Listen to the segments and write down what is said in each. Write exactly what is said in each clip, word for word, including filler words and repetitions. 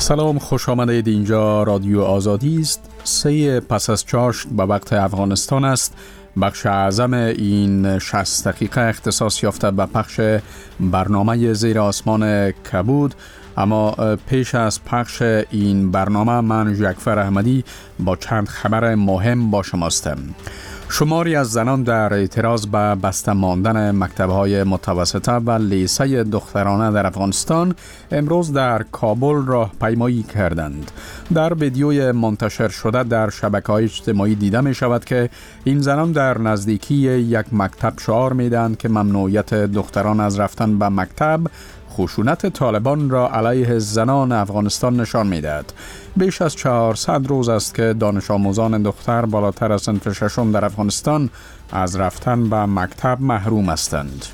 سلام، خوش آمدید. اینجا رادیو آزادی است. سه پس از چاشت به وقت افغانستان است. بخش اعظم این شصت دقیقه اختصاص یافته به پخش برنامه زیر آسمان کبود. اما پیش از پخش این برنامه من ژکفر احمدی با چند خبر مهم با شماستم. شماری از زنان در اعتراض به بسته ماندن مکتب‌های متوسطه و لیسه دخترانه در افغانستان امروز در کابل راهپیمایی کردند. در ویدیوی منتشر شده در شبکه‌های اجتماعی دیده می شود که این زنان در نزدیکی یک مکتب شعار می دهند که ممنوعیت دختران از رفتن به مکتب خشونت طالبان را علیه زنان افغانستان نشان می‌دهد. بیش از چهارصد روز است که دانش آموزان دختر بالاتر از صنف ششم در افغانستان از رفتن به مکتب محروم هستند.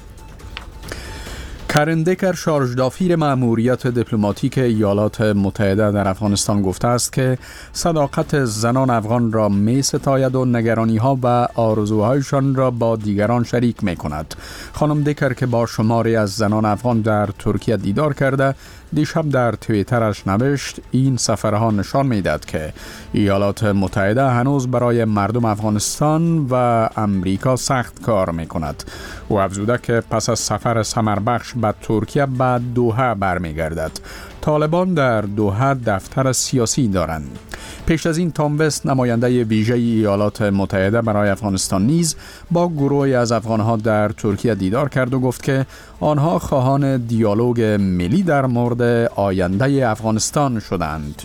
کرن دکر، شارژدافیر مأموریت دیپلماتیک ایالات متحده در افغانستان گفته است که صداقت زنان افغان را می ستاید و نگرانی‌ها و آرزوهایشان را با دیگران شریک می کند. خانم دکر که با شماری از زنان افغان در ترکیه دیدار کرده، دیشب در توییترش نوشت این سفرها نشان می‌دهد که ایالات متحده هنوز برای مردم افغانستان و امریکا سخت کار می‌کند. او افزوده که پس از سفر ثمربخش به ترکیه به دوحه برمیگردد. طالبان در دوحه دفتر سیاسی دارند. پیش از این تام وست، نماینده ویژه ایالات متحده برای افغانستان، نیز با گروهی از افغانها در ترکیه دیدار کرد و گفت که آنها خواهان دیالوگ ملی در مورد آینده افغانستان شدند.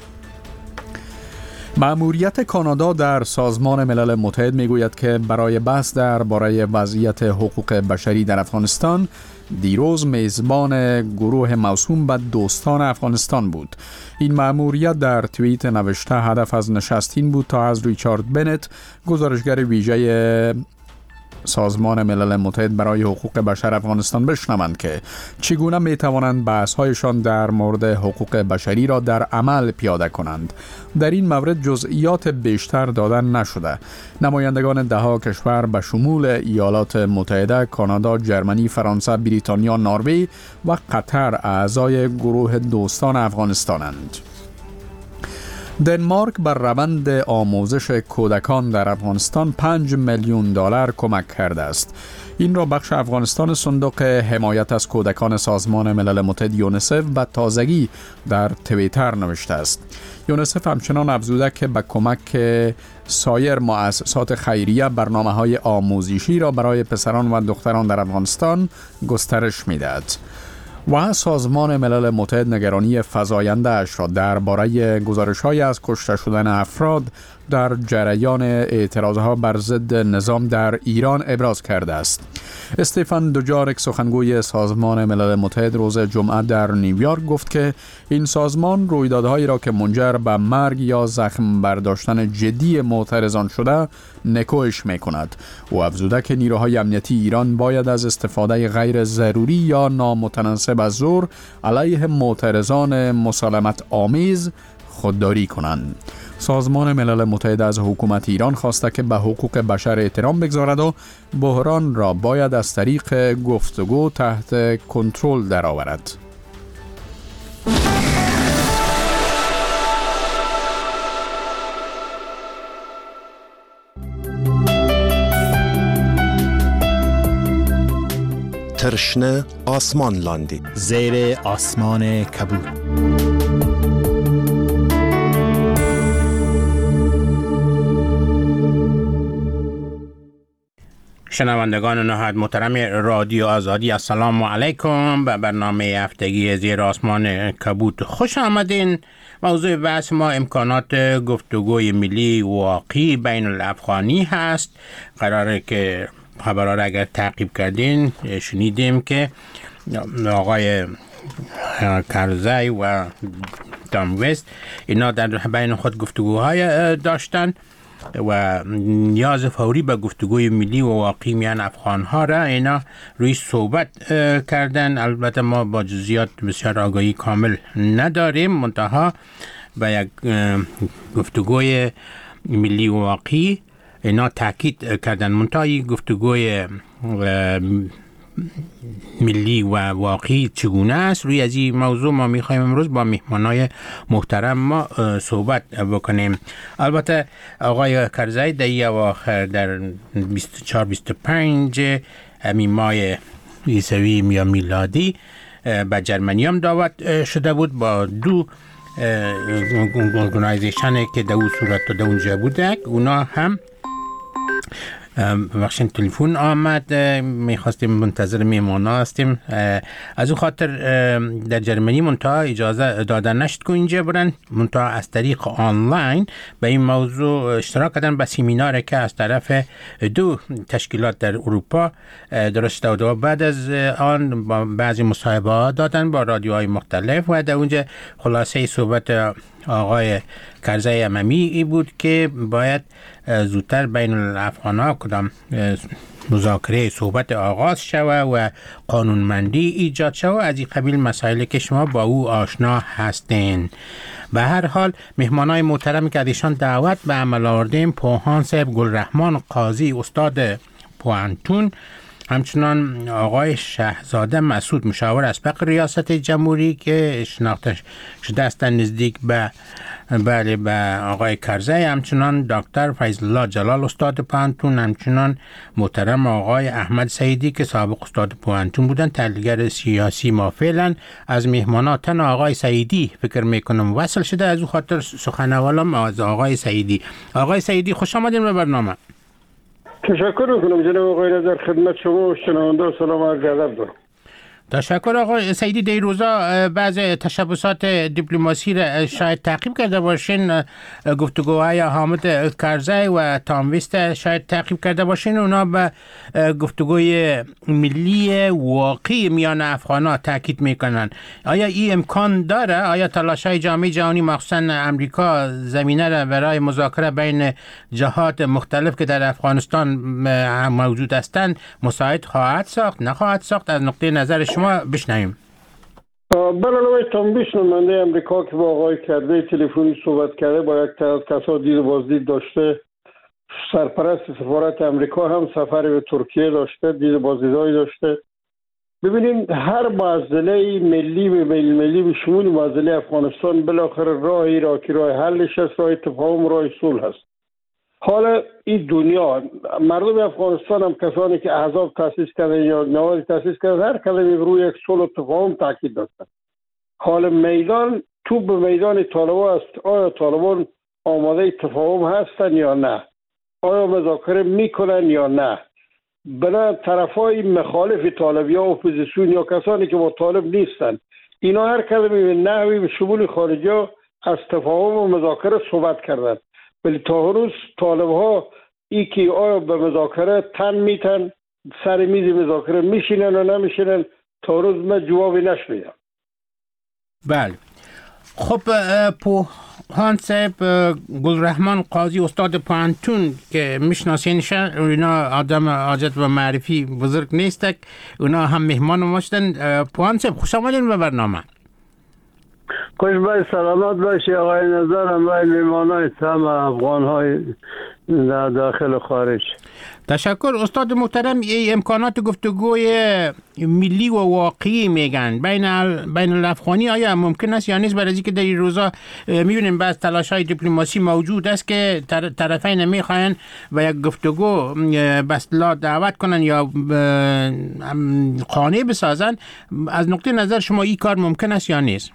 مأموریت کانادا در سازمان ملل متحد میگوید که برای بحث درباره وضعیت حقوق بشری در افغانستان دیروز میزبان گروه موسوم به دوستان افغانستان بود. این مأموریت در توییت نوشته هدف از نشست این بود تا از ریچارد بنت، گزارشگر ویژه سازمان ملل متحد برای حقوق بشر افغانستان، بشنوند که چگونه می توانند بحث‌هایشان در مورد حقوق بشری را در عمل پیاده کنند. در این مورد جزئیات بیشتر دادن نشده. نمایندگان دهها کشور به شمول ایالات متحده، کانادا، جرمنی، فرانسه، بریتانیا، نروژ و قطر اعضای گروه دوستان افغانستانند. دنمارک بر روند آموزش کودکان در افغانستان پنج میلیون دلار کمک کرده است. این را بخش افغانستان صندوق حمایت از کودکان سازمان ملل متحد یونیسف به تازگی در توییتر نوشته است. یونیسف همچنان افزوده که به کمک سایر مؤسسات خیریه برنامه‌های آموزشی را برای پسران و دختران در افغانستان گسترش می‌دهد. و سازمان ملل متحد نگرانی فزاینده اش را درباره گزارش‌های از کشته شدن افراد در جریان اعتراضها بر ضد نظام در ایران ابراز کرده است. استفان دوجارک، سخنگوی سازمان ملل متحد، روز جمعه در نیویورک گفت که این سازمان رویدادهایی را که منجر به مرگ یا زخم برداشتن جدی معترضان شده نکوهش می‌کند. او افزوده که نیروهای امنیتی ایران باید از استفاده غیر ضروری یا نامتناسب از زور علیه معترضان مسالمت آمیز خودداری کنند. سازمان ملل متحد از حکومت ایران خواسته که به حقوق بشر احترام بگذارد و بحران را باید از طریق گفتگو تحت کنترل درآورد. ترشنه آسمان لاندی زیر آسمان کبود. شنوندگان نهایت محترم رادیو آزادی، السلام علیکم. به برنامه هفتگی زیر آسمان کبود خوش آمدین. موضوع بحث ما امکانات گفتگوی ملی واقعی بین الافغانی هست. قراره که خبرها را اگر تعقیب کردین شنیدیم که آقای کرزی و تام وست اینا در بین خود گفتگوهای داشتن و نیاز فوری به گفتگوی ملی و واقعی میان افغان‌ها را اینا روی صحبت کردن. البته ما با جزئیات بسیار آگاهی کامل نداریم، منتها به یک گفتگوی ملی و واقعی اینا تاکید کردن. منتها گفتگوی ملی و واقعی چگونه است. روی از این موضوع ما میخوایم امروز با مهمانای محترم ما صحبت بکنیم. البته آقای کرزی در این اواخر در بیست و چهار بیست و پنج همین ماه عیسوی یا میلادی به جرمنی هم دعوت شده بود با دو ارگانایزیشن که در اون صورت در اونجا بوده. اونا هم بخشین تلفن آمد، میخواستیم منتظر میمانا هستیم. از اون خاطر در جرمنی منتها اجازه دادن نشد که اینجا برن، منتها از طریق آنلاین به این موضوع اشتراک کردن به سیمیناری که از طرف دو تشکیلات در اروپا درست شده و بعد از آن با بعضی مصاحبه دادن با رادیوهای مختلف و در اونجا خلاصه صحبت آقای کرزی عممی بود که باید زودتر بین الافغان‌ها کدام مذاکره صحبت آغاز شود و قانونمندی ایجاد شود. از این قبیل مسائلی که شما با او آشنا هستین. به هر حال مهمانای محترمی که ایشان دعوت به عمل آوردیم، پوهان صاحب گلرحمان قاضی استاد پوانتون، همچنان آقای شهزاده مسعود مشاور اسبق ریاست جمهوری که شناخته شده است نزدیک به بله به آقای کرزی، همچنان دکتر فیض الله جلال استاد پوانتون، همچنان محترم آقای احمد سعیدی که سابق استاد پوانتون بودن، تحلیلگر سیاسی. ما فعلا از مهمانات تن آقای سعیدی فکر میکنم وصل شده، از او خاطر سخن اولم از آقای سعیدی. آقای سعیدی خوش آمدین به برنامه. تشکر میکنم جناب آقای نظر، خدمت شما و شنونده و سلام عرض ادب دارم. تشکر آقای سعیدی. در روزا بعض تشبسات دیپلماسی را شاید تعقیب کرده باشین، گفتگوهای حامد کرزی و تامویست شاید تعقیب کرده باشین، اونا به گفتگوی ملی واقعی میان افغان‌ها تاکید میکنن. آیا این امکان داره؟ آیا تلاش‌های جامعه جهانی مخصوصا امریکا زمینه را برای مذاکره بین جهات مختلف که در افغانستان موجود هستند مساعد خواهد ساخت نخواهد ساخت؟ از نقطه نظر شما بشنویم. بله آقای تامویست نماینده امریکا که با آقای کرزی تلفنی صحبت کرده، با یک کسا دید بازدید داشته. سرپرست سفارت امریکا هم سفر به ترکیه داشته، دید بازدیدایی داشته. ببینید هر معضله ملی به ملی ملی به شمول معضله افغانستان بالاخره راهی را که راه حلش است، راه تفاهم، راه صلح است. حالا این دنیا مردم افغانستان هم کسانی که احزاب تاسیس کردن یا نوادی تاسیس کردن، هر کلمه روی یک صلح و تفاهم تاکید داشتن. حالا میدان توپ به میدان طالبان است. آیا طالبان آماده تفاهم هستن یا نه؟ آیا مذاکره میکنن یا نه؟ بنا طرفای مخالف طالب یا اپوزیسیون یا کسانی که با طالب نیستن، اینا هر کلمه به نحوی به شمول خارجی از تفاهم و مذاکره صحبت کردن. ولی تا روز طالب ها ای که آیا به مذاکره تن میتن، سر میز مذاکره میشینن و نمیشینن، تا روز من جوابی نشنیدم. بله. خب پوهان صاحب گلرحمان قاضی استاد پوانتون که میشناسینش، اونا آدم حاجت و معرفی بزرگ نیستک، اونا هم مهمان ما شدن. پوهان صاحب خوش آمدین به برنامه. خوش باید سلامت باشی آقای نظر، همراه میمانای تمام افغان های در داخل و خارج. تشکر استاد محترم. ای امکانات گفتگوی ملی و واقعی میگن بین ال... بین الافغانی آیا ممکن است یا نیست؟ برای اینکه در این روزا میبینیم بعض تلاش‌های دیپلماسی موجود است که طرفین میخواین و یک گفتگو به اصطلاح دعوت کنن یا قانع بسازن. از نقطه نظر شما این کار ممکن است یا نیست؟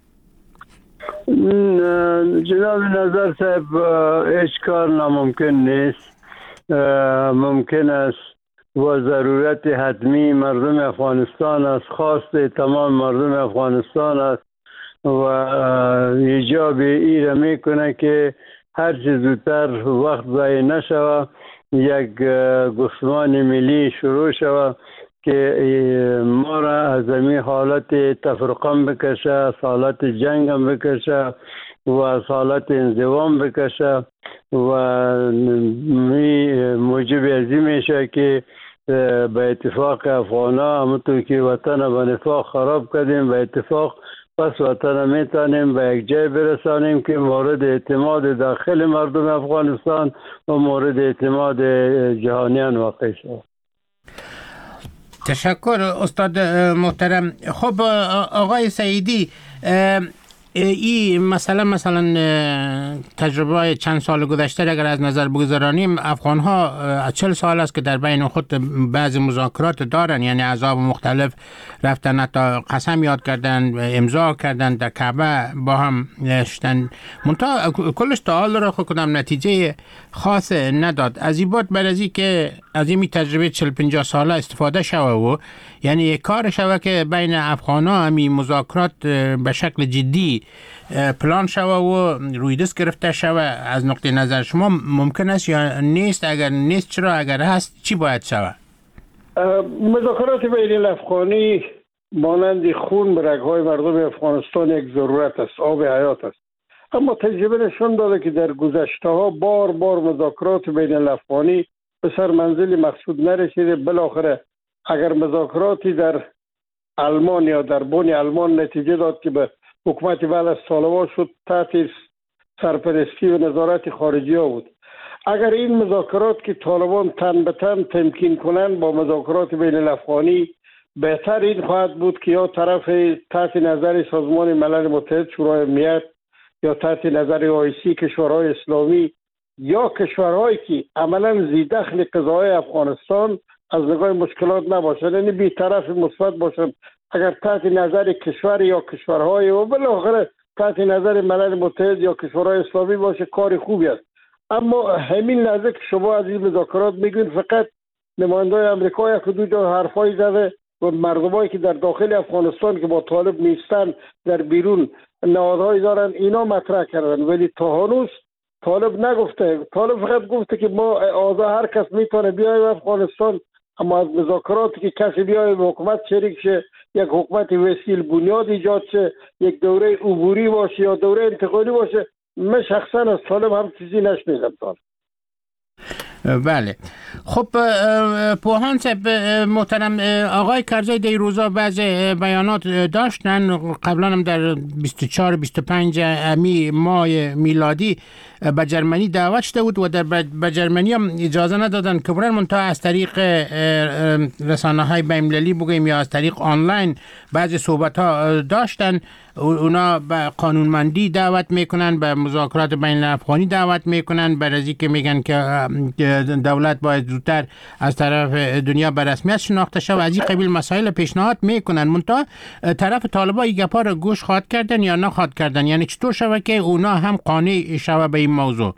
جناب نظر صاحب هیچ کار ناممکن نیست. ممکن است و ضرورت حتمی مردم افغانستان است، خواست تمام مردم افغانستان است و ایجاب ای را میکنه که هر چه زودتر وقت ضایع نشود، یک گفتمان ملی شروع شود که ما را از این حالت تفرقه بکشه، از حالت جنگ هم بکشه و از حالت انزوام بکشه و موجب ازی میشه که به اتفاق افغانا همونطور که وطن به نفاق خراب کردیم، به اتفاق پس وطن میتونیم به یک جای برسانیم که مورد اعتماد داخل مردم افغانستان و مورد اعتماد جهانیان واقع شد. تشکر استاد محترم. خب آقای سعیدی، این مسئله مثلا تجربه چند سال گذشته اگر از نظر بگذارانیم، افغان ها چهل سال است که در بین خود بعض مذاکرات دارن، یعنی احزاب مختلف رفتن حتی قسم یاد کردن، امضا کردن، در کعبه با هم نشستن، منتها کلش تا حال را خود کدام نتیجه خاص نداد. از این بعد برای که از این تجربه چهل پنجاه ساله استفاده شوه و یعنی کار شوه که بین افغان ها همین مذاکرات به شکل جدی پلان شوه و روی دست گرفته شوه. از نقطه نظر شما ممکن است یا نیست؟ اگر نیست چرا؟ اگر هست چی باید شوه؟ مذاکرات بین الافغانی مانند خون به رگ‌های مردم افغانستان یک ضرورت است، آب حیات است. اما تجربه نشان داده که در گذشته ها بار بار مذاکرات بین الافغانی به سر منزل مقصود نرسیده. بالاخره اگر مذاکراتی در آلمان یا در بن آلمان نتیجه داد که به حکومت بعد از طالبان شد، تحت سرپرستی و نظارت خارجی ها بود. اگر این مذاکرات که طالبان تن به تن تمکین کنند با مذاکرات بین الافغانی، بهتر این خواهد بود که یا طرف تحت نظر سازمان ملل متحد شورای امنیت یا تحت نظر آیسی کشورهای اسلامی یا کشورهایی که عملا ذی‌دخل قضای افغانستان از نگاه مشکلات نباشند، یعنی بی‌طرف مثبت باشند. اگر تحت نظر کشور یا کشورهای و بالاخره تحت نظر ملل متحد یا کشورهای اسلامی باشه، کار خوبی است. اما همین لحظه که شما از این مذاکرات میگوین فقط نماینده‌های آمریکا یک دو جا حرفای زده و مردمایی که در داخل افغانستان که با طالب نیستن در بیرون نهادهایی دارن اینا مطرح کردن، ولی تا هنوز طالب نگفته. طالب فقط گفته که ما آزاد هر کس میتونه بیاید افغانستان، اما از مذاکراتی که کسی بیاید به حکومت شریک شه، یک حکومت وسیل بنیاد ایجاد شه، یک دوره عبوری باشه یا دوره انتقالی باشه، من شخصا از طالب هم چیزی نشنیدم. طالب بله. خب پوهان صاحب محترم، آقای کرزی در روزا بعض بیانات داشتن، قبلا هم در بیست و چهار بیست و پنج امی ماه میلادی به جرمنی دعوت شده بود و در به جرمنی هم اجازه ندادن که برن، منتها از طریق رسانه های بین‌المللی بگیم یا از طریق آنلاین بعضی صحبت ها داشتن. اونا به قانونمندی دعوت میکنن، به مذاکرات بین الافغانی دعوت میکنن، برای که میگن که دولت باید زودتر از طرف دنیا به رسمیت شناخته شود. از این قبیل مسائل پیشنهاد میکنن، منتها طرف طالبان این گپا رو گوش خواهد کردن یا نخواهد کردن؟ یعنی چطور شود که اونا هم قانع شود به این موضوع؟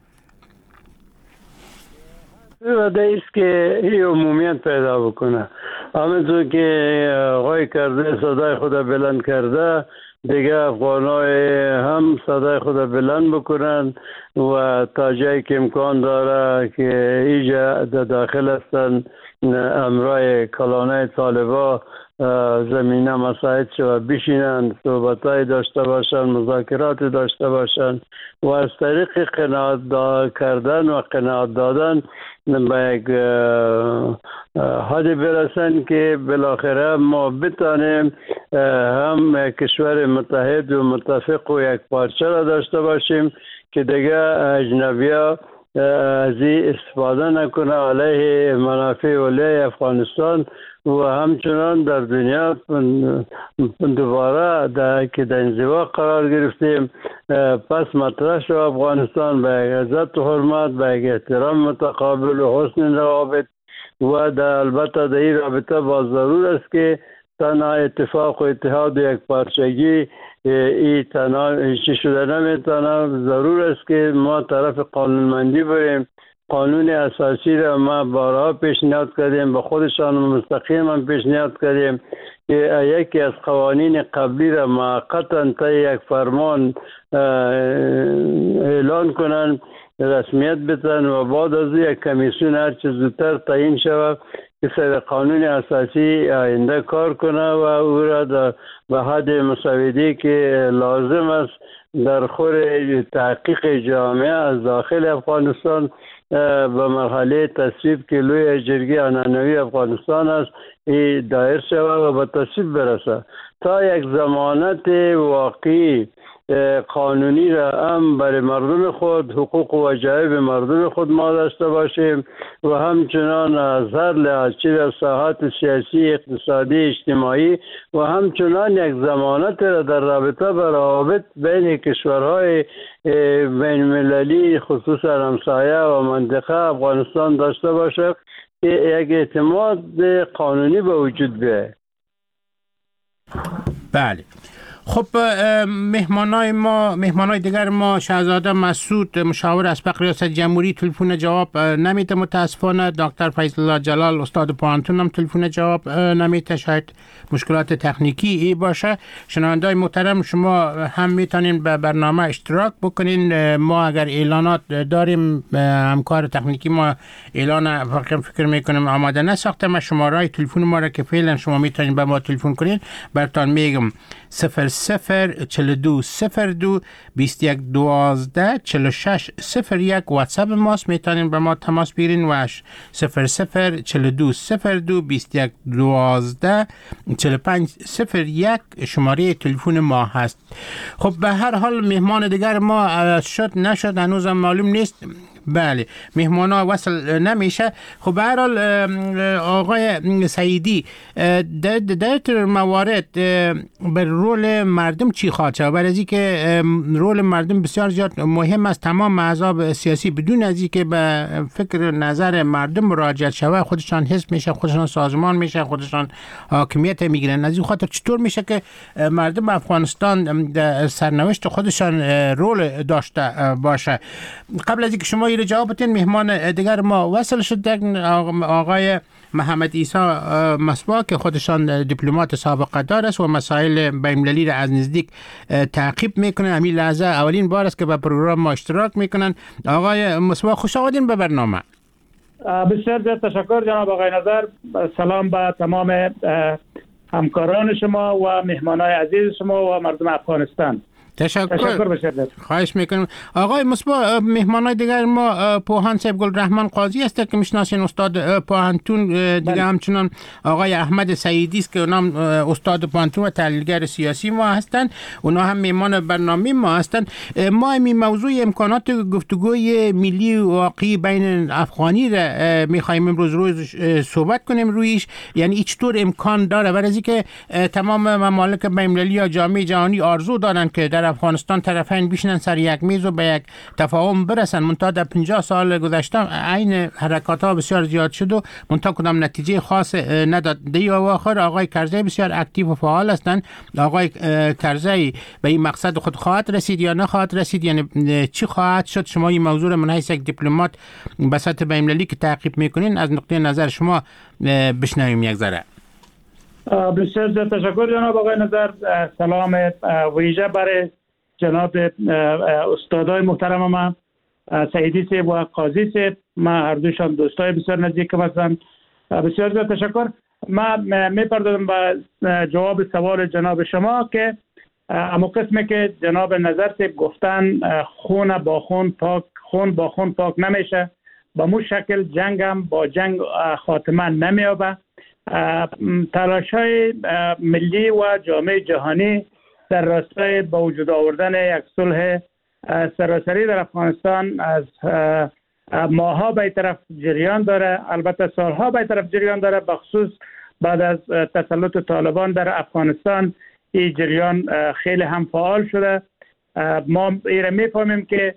وعده است که این عمومیت پیدا بکنه. همونطور که آقای کرده صدای خود بلند کرده، دیگه افغانای هم صدای خود بلند بکنن و تا جایی که امکان داره که ایجا در داخل هستن امرای کلانه طالبا زمینه مساعد شو بشینن، صحبتای داشته باشن، مذاکرات داشته باشن و از طریق قناعت کردن و قناعت دادن به یک حدی برسن که بالاخره ما بتانیم هم کشور متحد و متفق و یک پارچه را داشته باشیم که دیگه اجنبی‌ها از این استفاده نکنه علیه منافع علیه افغانستان و همچنان در دنیا دوباره در که در انزوا قرار گرفتیم، پس مطرح شو افغانستان به عزت و حرمت، به احترام متقابل و حسن روابط و در البته در این رابطه با ضرور است که تنها اتفاق و اتحاد و یک پارچگی این تنها چی شده نمیتونه. ضرور است که ما طرف قانونمندی بریم. قانون اساسی را ما بارها پیشنهاد کردیم، به خودشان مستقیم هم پیشنهاد کردیم که یکی از قوانین قبلی را موقتا تا یک فرمان اعلان کنن، رسمیت بدن و بعد از یک کمیسیون هر چه زودتر تعیین شود که سر قانون اساسی آینده کار کنه و او را در به حد مساویدی که لازم است در خور تحقیق جامعه از داخل افغانستان به مرحله تصویب که لوی جرگه عنعنوی افغانستان است این دایر شود و به تصویب برسه. تا یک ضمانت واقعی قانونی را هم برای مردم خود، حقوق و وجایب مردم خود ما داشته باشیم و همچنان از هر لحاظ چه در ساحات سیاسی، اقتصادی، اجتماعی و همچنان یک ضمانت را در رابطه با روابط بین کشورهای بین المللی خصوصا همسایه و منطقه افغانستان داشته باشه که یک اعتماد قانونی به وجود بیاید. بله. خب مهمانای ما مهمانای دیگر ما شهزاده مسعود مشاور اسبق ریاست جمهوری تلفن جواب نمیده متاسفانه. دکتر فیض الله جلال استاد پوهنتون هم تلفن جواب نمیده، شاید مشکلات تکنیکی ای باشه. شنوندای محترم شما هم میتونین به برنامه اشتراک بکنین. ما اگر اعلانات داریم همکار تکنیکی ما اعلان فقط فکر میکنم آماده نساخته. ما شماره تلفن ما را که فعلا شما میتونین به ما تلفن کنین براتون میگم صفر صفر چل دو صفر دو بیست یک دوازده چل شش صفر یک واتساپ ماست، میتونین به ما تماس بگیرین و صفر صفر چل دو صفر دو بیست یک دوازده چل پنج صفر یک شماره تلفن ما هست. خب به هر حال مهمان دیگر ما شد نشد هنوزم معلوم نیست. بله مهمان ها وصل نمیشه. خب به هر حال آقای سعیدی در در موارد بر رول مردم چی خواهد شد؟ برای از اینکه رول مردم بسیار زیاد مهم است، تمام احزاب سیاسی بدون از اینکه به فکر نظر مردم مراجعه شود خودشان حزب میشه، خودشان سازمان میشه، خودشان حاکمیت میگیرن. از این خاطر چطور میشه که مردم افغانستان در سرنوشت خودشان رول داشته باشه؟ قبل از اینکه شما این جواب بدین مهمان دیگر ما وصل شد، آقای محمد عیسی مصباح که خودشان دیپلمات سابقه دار است و مسائل بین‌المللی را از نزدیک تعقیب میکنن. همین لحظه اولین بار است که به پروگرام ما اشتراک میکنن. آقای مصباح خوش آمدین به برنامه. بسیار زیاد تشکر جناب آقای نظر. سلام به تمام همکاران شما و مهمانای عزیز شما و مردم افغانستان. تشکر. تشکر بسیار. خواهش میکنم. آقای مصباح مهمانای دیگر ما پوهان صاحب گلرحمن قاضی است که میشناسین، استاد پوهنتون دیگه، همچنان آقای احمد سعیدی است که اونم استاد پوهنتون و تحلیلگر سیاسی ما هستند، اونا هم مهمان برنامه ما هستند. ما این موضوع امکانات گفتگوی ملی واقعی بین افغانی را میخوایم امروز روز صحبت کنیم رویش. یعنی چطور امکان داره؟ برای اینکه تمام ممالک بین‌المللی یا جامعه جهانی آرزو دارن که در افغانستان طرفین بشینن سر یک میز و به یک تفاهم برسن. منتها در پنجاه سال گذشته عین حرکات ها بسیار زیاد شد و منتها کدام نتیجه خاص نداد. دی آخر آقای کرزی بسیار اکتیو و فعال هستند. آقای کرزی به این مقصد خود خواهد رسید یا نخواهد رسید؟ یعنی چی خواهد شد؟ شما این موضوع من حیث یک دیپلمات به سطح بین‌المللی که تعقیب میکنین از نقطه نظر شما بشنویم یک ذره. بسیار زیاد تشکر جناب آقای نظر. سلام ویژه برای جناب استادای محترم ما سعیدی صاحب و قاضی صاحب. ما هر دوشان دوستای بسیار نزدیکم هستند. بسیار زیاد تشکر. ما میپردازم به جواب سوال جناب شما که اما قسمی که جناب نظر صاحب گفتن خون با خون پاک خون با خون پاک نمیشه. با مو شکل جنگ هم با جنگ خاتمه نمیابه. تلاش‌های ملی و جامعه جهانی در راستای با وجود آوردن یک صلح سراسری در افغانستان از ماها به طرف جریان داره، البته سالها به طرف جریان داره. بخصوص بعد از تسلط طالبان در افغانستان این جریان خیلی هم فعال شده. ما ایره میفهمیم که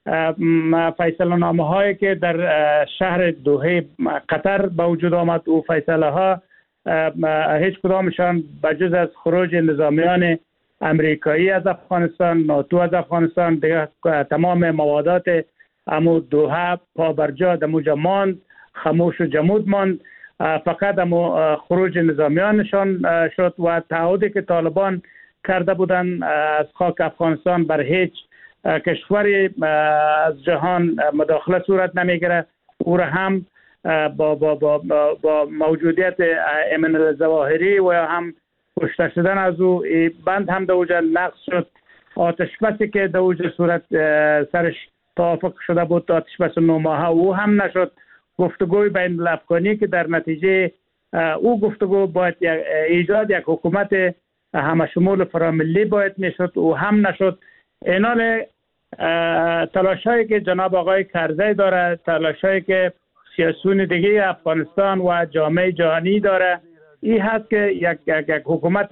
فیصله نامه هایی که در شهر دوحه قطر به وجود آمد و فیصله ها هیچ کدامشان بجز از خروج نظامیان امریکایی از افغانستان، ناتو از افغانستان، دیگه تمام موادات امو دوحه پابرجا دموجا ماند، خاموش و جمود ماند. فقط امو خروج نظامیانشان شد و تعهدی که طالبان کرده بودن از خاک افغانستان بر هیچ کشوری از جهان مداخله صورت نمیگیره. او را هم با با با با موجودیت ایمن الظواهری و هم کشته شدن از او بند هم دوجه نقص شد. آتش بسی که دوجه صورت سرش توافق شده بود آتش بس نو ماهه او هم نشد. گفتگوی بین الافغانی که در نتیجه او گفتگو باید ایجاد یک حکومت همه شمول فراملی باید میشد او هم نشد. اینال تلاشایی که جناب آقای کرزی داره، تلاشایی که سیاسیون دیگه افغانستان و جامعه جهانی داره، این هست که یک, یک, یک حکومت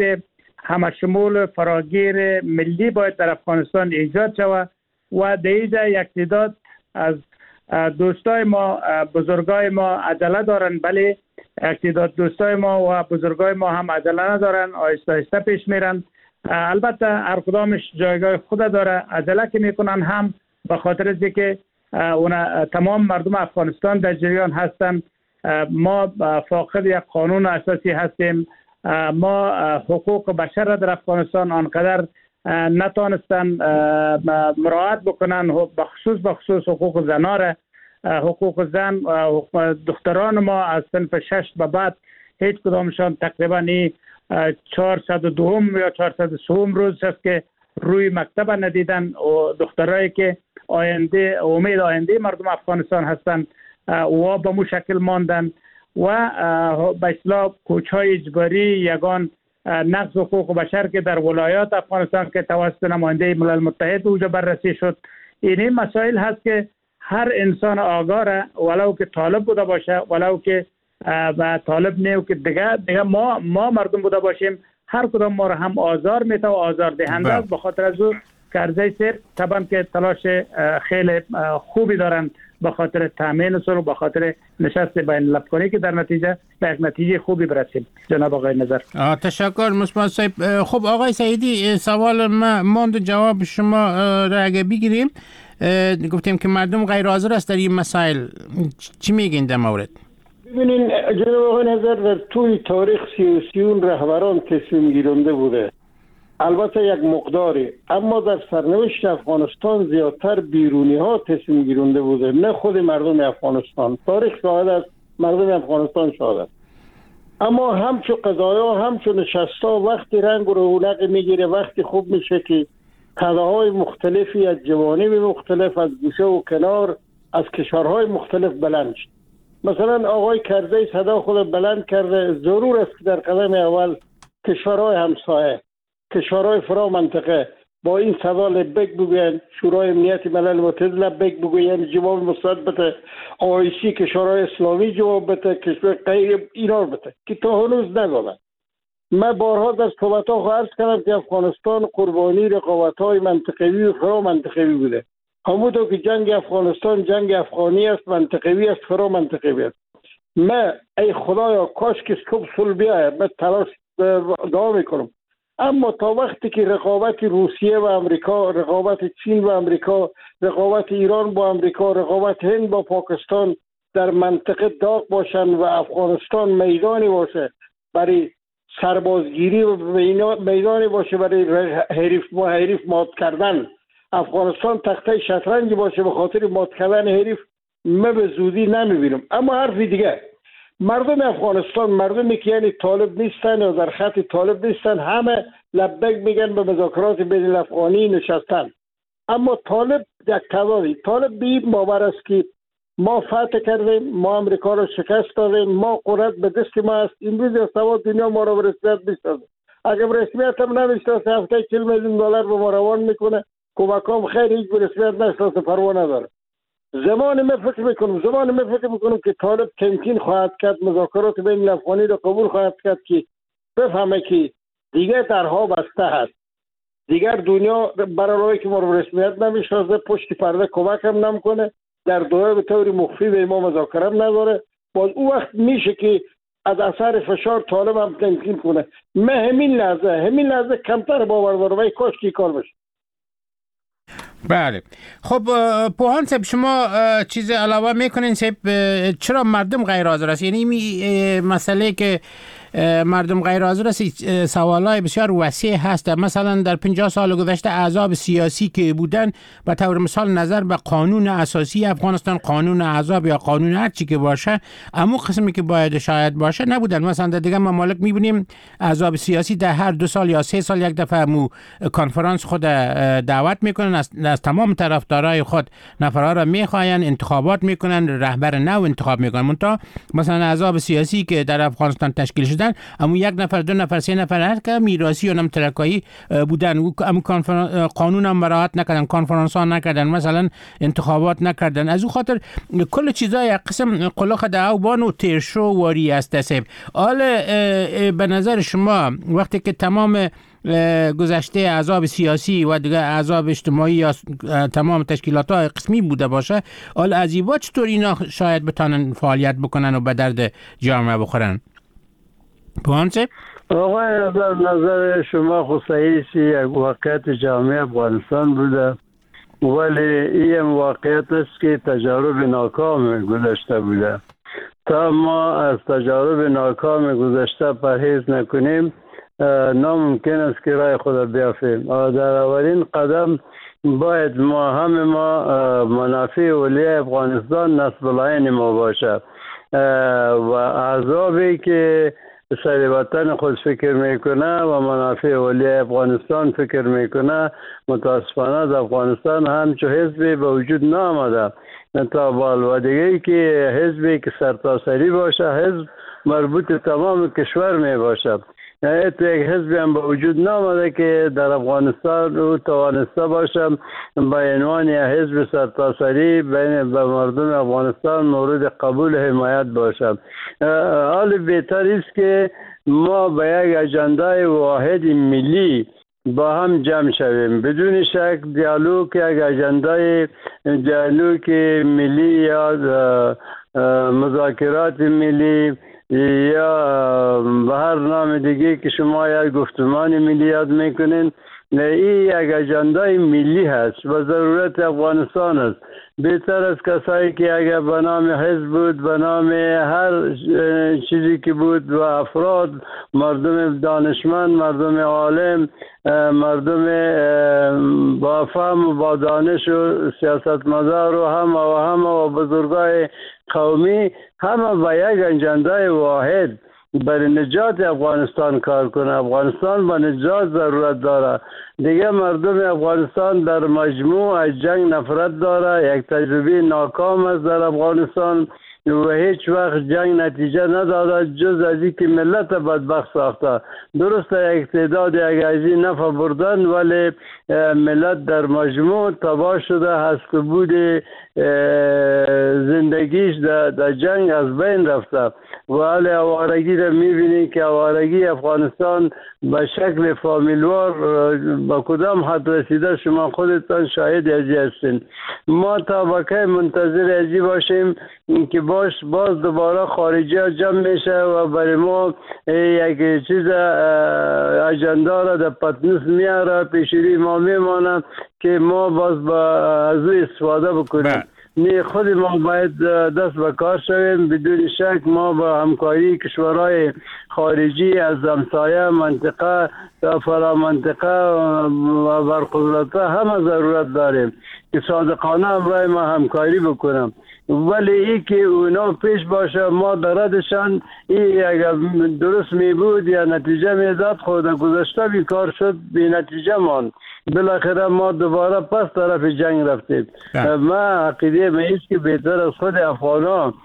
همشمول فراگیر ملی باید در افغانستان ایجاد شود و دیجا یک تعداد از دوستای ما، بزرگای ما عجله دارن، ولی یک تعداد دوستای ما و بزرگای ما هم عجله ندارن، آهسته آهسته پیش میرن. البته هر کدامش جایگاه خود داره. عجله که میکنن هم به خاطر از اینکه اون تمام مردم افغانستان در جریان هستن. ما فاقد یک قانون اساسی هستیم. ما حقوق بشر را در افغانستان آنقدر نتانستن مراعات بکنن، بخصوص بخصوص حقوق زنان را. حقوق زن دختران ما از صنف شش به بعد هیچ کدامشان تقریبا چهارصد و دو یا چهارصد و سه روز است که روی مکتب ندیدن و دخترایی که آینده امید آینده مردم افغانستان هستند و به مو شکل ماندن و به اصطلاح کوچهای اجباری یگان نقض حقوق بشر که در ولایات افغانستان که توسط نماینده ملل متحد اوجا بررسی شد. این مسائل هست که هر انسان آگاه ولو که طالب بوده باشه ولو که و طالب نیو که دیگه دیگه ما ما مردم بوده باشیم، هر کدام ما را هم آزار میته و آزار دهنده است. به خاطر از او کرزی سر طبعا که تلاش خیلی خوبی دارن به خاطر تامین اصول و به خاطر نشست بین المللی که در نتیجه به یک نتیجه خوبی برسیم. جناب آقای نظر. تشکر مصطفی صاحب. خب آقای سعیدی، سوال ما ماند جواب شما را اگه بگیریم. گفتیم که مردم غیر حاضر است در این مسائل، چی میگین در مورد؟ ببینین جناب آقای نظر، در توی تاریخ سیاسیون رهبران تصمیم گیرنده بوده، البته یک مقداری، اما در سرنوشت افغانستان زیادتر بیرونی ها تصمیم گیرنده بوده، نه خود مردم افغانستان. تاریخ شاهد است، مردم افغانستان شاهد است. اما همچو قضایا همچو نشستا وقتی رنگ و رونق میگیره، وقتی خوب میشه که قضاهای مختلفی از جوانب مختلف از گوشه و کنار از کشورهای مختلف بلند شد. مثلا آقای کرزی صدا خود بلند کرده، ضرور است که در قدم اول کشورهای همسایه، کشورهای فرا منطقه با این صدا لبک بگوین، شورای امنیت ملل متحد لبک بگوین، جواب مثبت بده، آیسی کشورهای اسلامی جواب بده، کشور غیر اینا بده که تا هنوز نگفتن. من بارها در صحبت‌ها عرض کردم که افغانستان قربانی رقابت‌های منطقوی و فرا منطقوی بوده. همونطور که جنگ افغانستان جنگ افغانی است، منطقوی است، فرا منطقوی است. من ای خدایا کاش که سکوب سل بیاید، من تلاش دعا میکنم. اما تا وقتی که رقابت روسیه و امریکا، رقابت چین و امریکا، رقابت ایران با امریکا، رقابت هند با پاکستان در منطقه داغ باشن و افغانستان میدانی باشه برای سربازگیری و میدانی باشه برای حریف ما حریف مات کردن، افغانستان تخته شطرنج باشه به خاطر مات کردن حریف، من به زودی نمیبینم. اما حرف دیگه، مردم افغانستان مردمی که یعنی طالب نیستن یا در خط طالب نیستن، همه لبک میگن به مذاکرات بین الافغانی نشستن. اما طالب یک تعدادی طالب به این باور است که ما فتح کردیم، ما امریکا رو شکست دادیم، ما قدرت به دست ما است، امروز از تمام دنیا ما رو به رسمیت میشناسه. اگر به رسمیت هم نمیشناسه هفته چهل میلیون دلار به ما روان میکنه، کمکام خیر هیچ به رسمیت نشناسه، پروا نداره. زمان من فکر میکنم زمان من فکر میکنم که طالب تمکین خواهد کرد، مذاکرات بین الافغانی رو قبول خواهد کرد که بفهمه که دیگه درها بسته هست، دیگر دنیا برای که ما رو رسمیت نمیشناسه، پشت پرده کمک هم نمیکنه، در دوره به طور مخفی به ما مذاکره هم نداره. باز او وقت میشه که از اثر فشار طالب هم تمکین کنه. من همین لحظه همین لحظه کمتر باور دارم ای کاش که کار بشه. بله. خب پوهان صاحب، شما چیز علاوه میکنین صاحب؟ چرا مردم غیر حاضر است؟ یعنی مسئله که مردم غیر حاضر است سوالای بسیار وسیع هست. مثلا در پنجاه سال گذشته احزاب سیاسی که بودن به طور مثال نظر به قانون اساسی افغانستان، قانون احزاب یا قانون هر چی که باشه، اما قسمی که باید شاید باشه نبودن. مثلا در دیگه ممالک میبینیم احزاب سیاسی در هر دو سال یا سه سال یک دفعه مو کنفرانس خود دعوت میکنن، از, از تمام طرفدارای خود نفرها را میخواین، انتخابات میکنن، رهبر نو انتخاب میکنن. منتها مثلا احزاب سیاسی که در افغانستان تشکیل شده بودن، اما یک نفر دو نفر سه نفر هر که میراثی و نم ترکایی بودن، اما قانون هم مراعات نکردن، کنفرانس ها نکردن، مثلا انتخابات نکردن. از او خاطر کل چیزا یک قسم قلق دعو بانو تیرشو واری است سیب. حالا به نظر شما وقتی که تمام گذشته عذاب سیاسی و دیگه عذاب اجتماعی یا تمام تشکیلات ها قسمی بوده باشه، حالا از این چطور اینا شاید بتانن فعالیت بکنن و به درد جامعه بخورن؟ پوانسه؟ آقای نظر نظر شما خود صحیحی یک واقعیت جامعه افغانستان بوده، ولی این واقعیت است که تجارب ناکام گذشته بوده. تا ما از تجارب ناکام گذشته پرهیز نکنیم ناممکن است که رای خود بیافیم. در اولین قدم باید ما همه ما منافع ولی افغانستان نصب العین ما باشه و احزابی که سر وطن خود فکر میکنه و منافع ولی افغانستان فکر میکنه متاسفانه در افغانستان همچو حزبی به وجود نامده تا بال و دیگه که حزبی که سرتاسری باشه، حزب مربوط تمام کشور می باشه. تو یک حزبی هم به وجود نامده که در افغانستان او توانسته باشه به عنوان حزب سرتاسری بین به مردم افغانستان مورد قبول حمایت باشه. حال بهتر است که ما به یک اجندای واحد ملی با هم جمع شویم. بدون شک دیالوگ یک اجندای دیالوگ ملی یا مذاکرات ملی یا به هر نام دیگه که شما یک گفتمان ملی یاد میکنین، این یک اجندای ملی هست و ضرورت افغانستان است. بهتر از کسایی که اگر به نام حزب بود، به نام هر چیزی که بود و افراد، مردم دانشمند، مردم عالم، مردم با فهم و با دانش و سیاستمدار و همه و همه و بزرگای قومی همه با یک اجندای واحد برای نجات افغانستان کار کنه. افغانستان به نجات ضرورت داره. دیگه مردم افغانستان در مجموع از جنگ نفرت داره. یک تجربه ناکام است در افغانستان و هیچ وقت جنگ نتیجه نداده جز از این که ملت بدبخت ساخته. درسته یک تعداد یک ازی نفع بردن، ولی ملت در مجموع تباه شده. هست بود زندگیش در, در جنگ از بین رفته. ولی آوارگی را میبینی که آوارگی افغانستان به شکل فامیلوار با کدام حد رسیده شما خودتان شاهد ازی هستین. ما تا بقیه منتظر ازی باشیم که باش باز دوباره خارجی ها جمع میشه و برای ما یک چیز اجندا را در پتنوس میاره، پیشیری ما میمانه که ما باز با از او استفاده بکنیم. نه، خود ما باید دست به کار شویم. بدون شک ما با همکاری کشورهای خارجی از همسایه منطقه تا فرا منطقه و برقدرت همه ضرورت داریم که صادقانه همراه ما همکاری بکنم. ولی ای که اونا پیش باشه ما دردشان ای اگر درست می بود یا نتیجه می داد خود گذاشته بی کار شد بی نتیجه مان. بالاخره ما دوباره پس طرف جنگ رفتیم. ما عقیده من ایست که بهتر از خود افغانا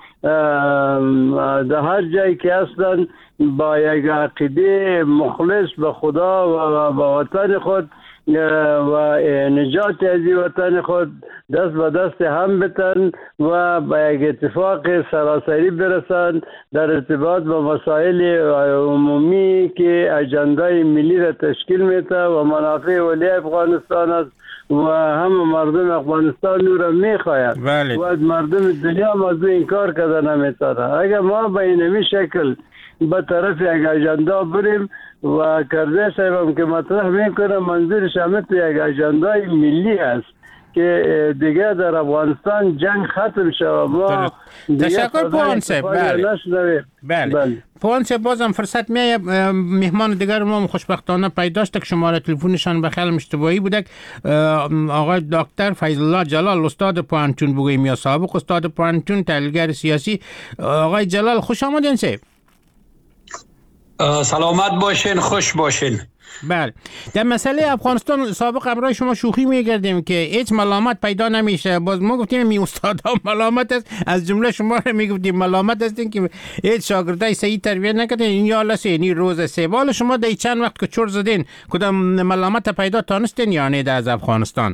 در هر جایی که هستن با یک عقیده مخلص به خدا و به وطن خود و نجات از وطن خود دست به دست هم بتن و به یک اتفاق سراسری برسن در ارتباط با مسائل عمومی که اجندای ملی را تشکیل میده و منافع ولی افغانستان است و هم مردم افغانستان او را میخواهد و مردم دنیا هم از این کار کرده نمیتونه. اگر ما به اینمی شکل به طرف یک اجندا بریم و کرده صاحبم که مطرح میکنه منظورش همه تو یک اجندای ملی هست که دیگه در افغانستان جنگ ختم شود. ما تشکر پوانسه. بله بله پوانسه بازم فرصت میه مهمان دیگر ما خوشبختانه پیدا شد که شماره تلفنشان به خیلی اشتباهی بوده. آقای دکتر فیض الله جلال استاد پوانتون بگوییم یا سابق استاد پوانتون تحلیلگر سیاسی. آقای جلال خوش آمدین. سه سلامت باشین، خوش باشین. بله، در مسئله افغانستان سابق امرای شما شوخی می‌کردیم که هیچ ملامت پیدا نمیشه. باز ما گفتیم می استادا ملامت است، از جمله شما رو میگفتیم ملامت هستین که هیچ شاگردای صحیح تربیت نکردین. این یا لسه روز سه بال شما در چند وقت که چور زدین کدام ملامت پیدا تانستین یا نه از افغانستان؟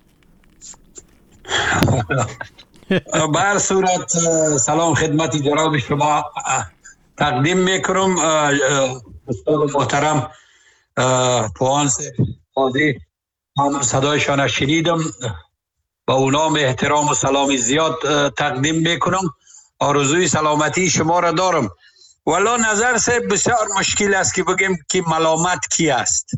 بر صورت سلام خدمت جناب شما تقدیم میکنم. استاد محترم پوان قاضی من صدایشان شنیدم، با اونام احترام و سلامی زیاد تقدیم میکنم. آرزوی سلامتی شما را دارم. والا نظر سے بسیار مشکل است که بگیم که ملامت کی است.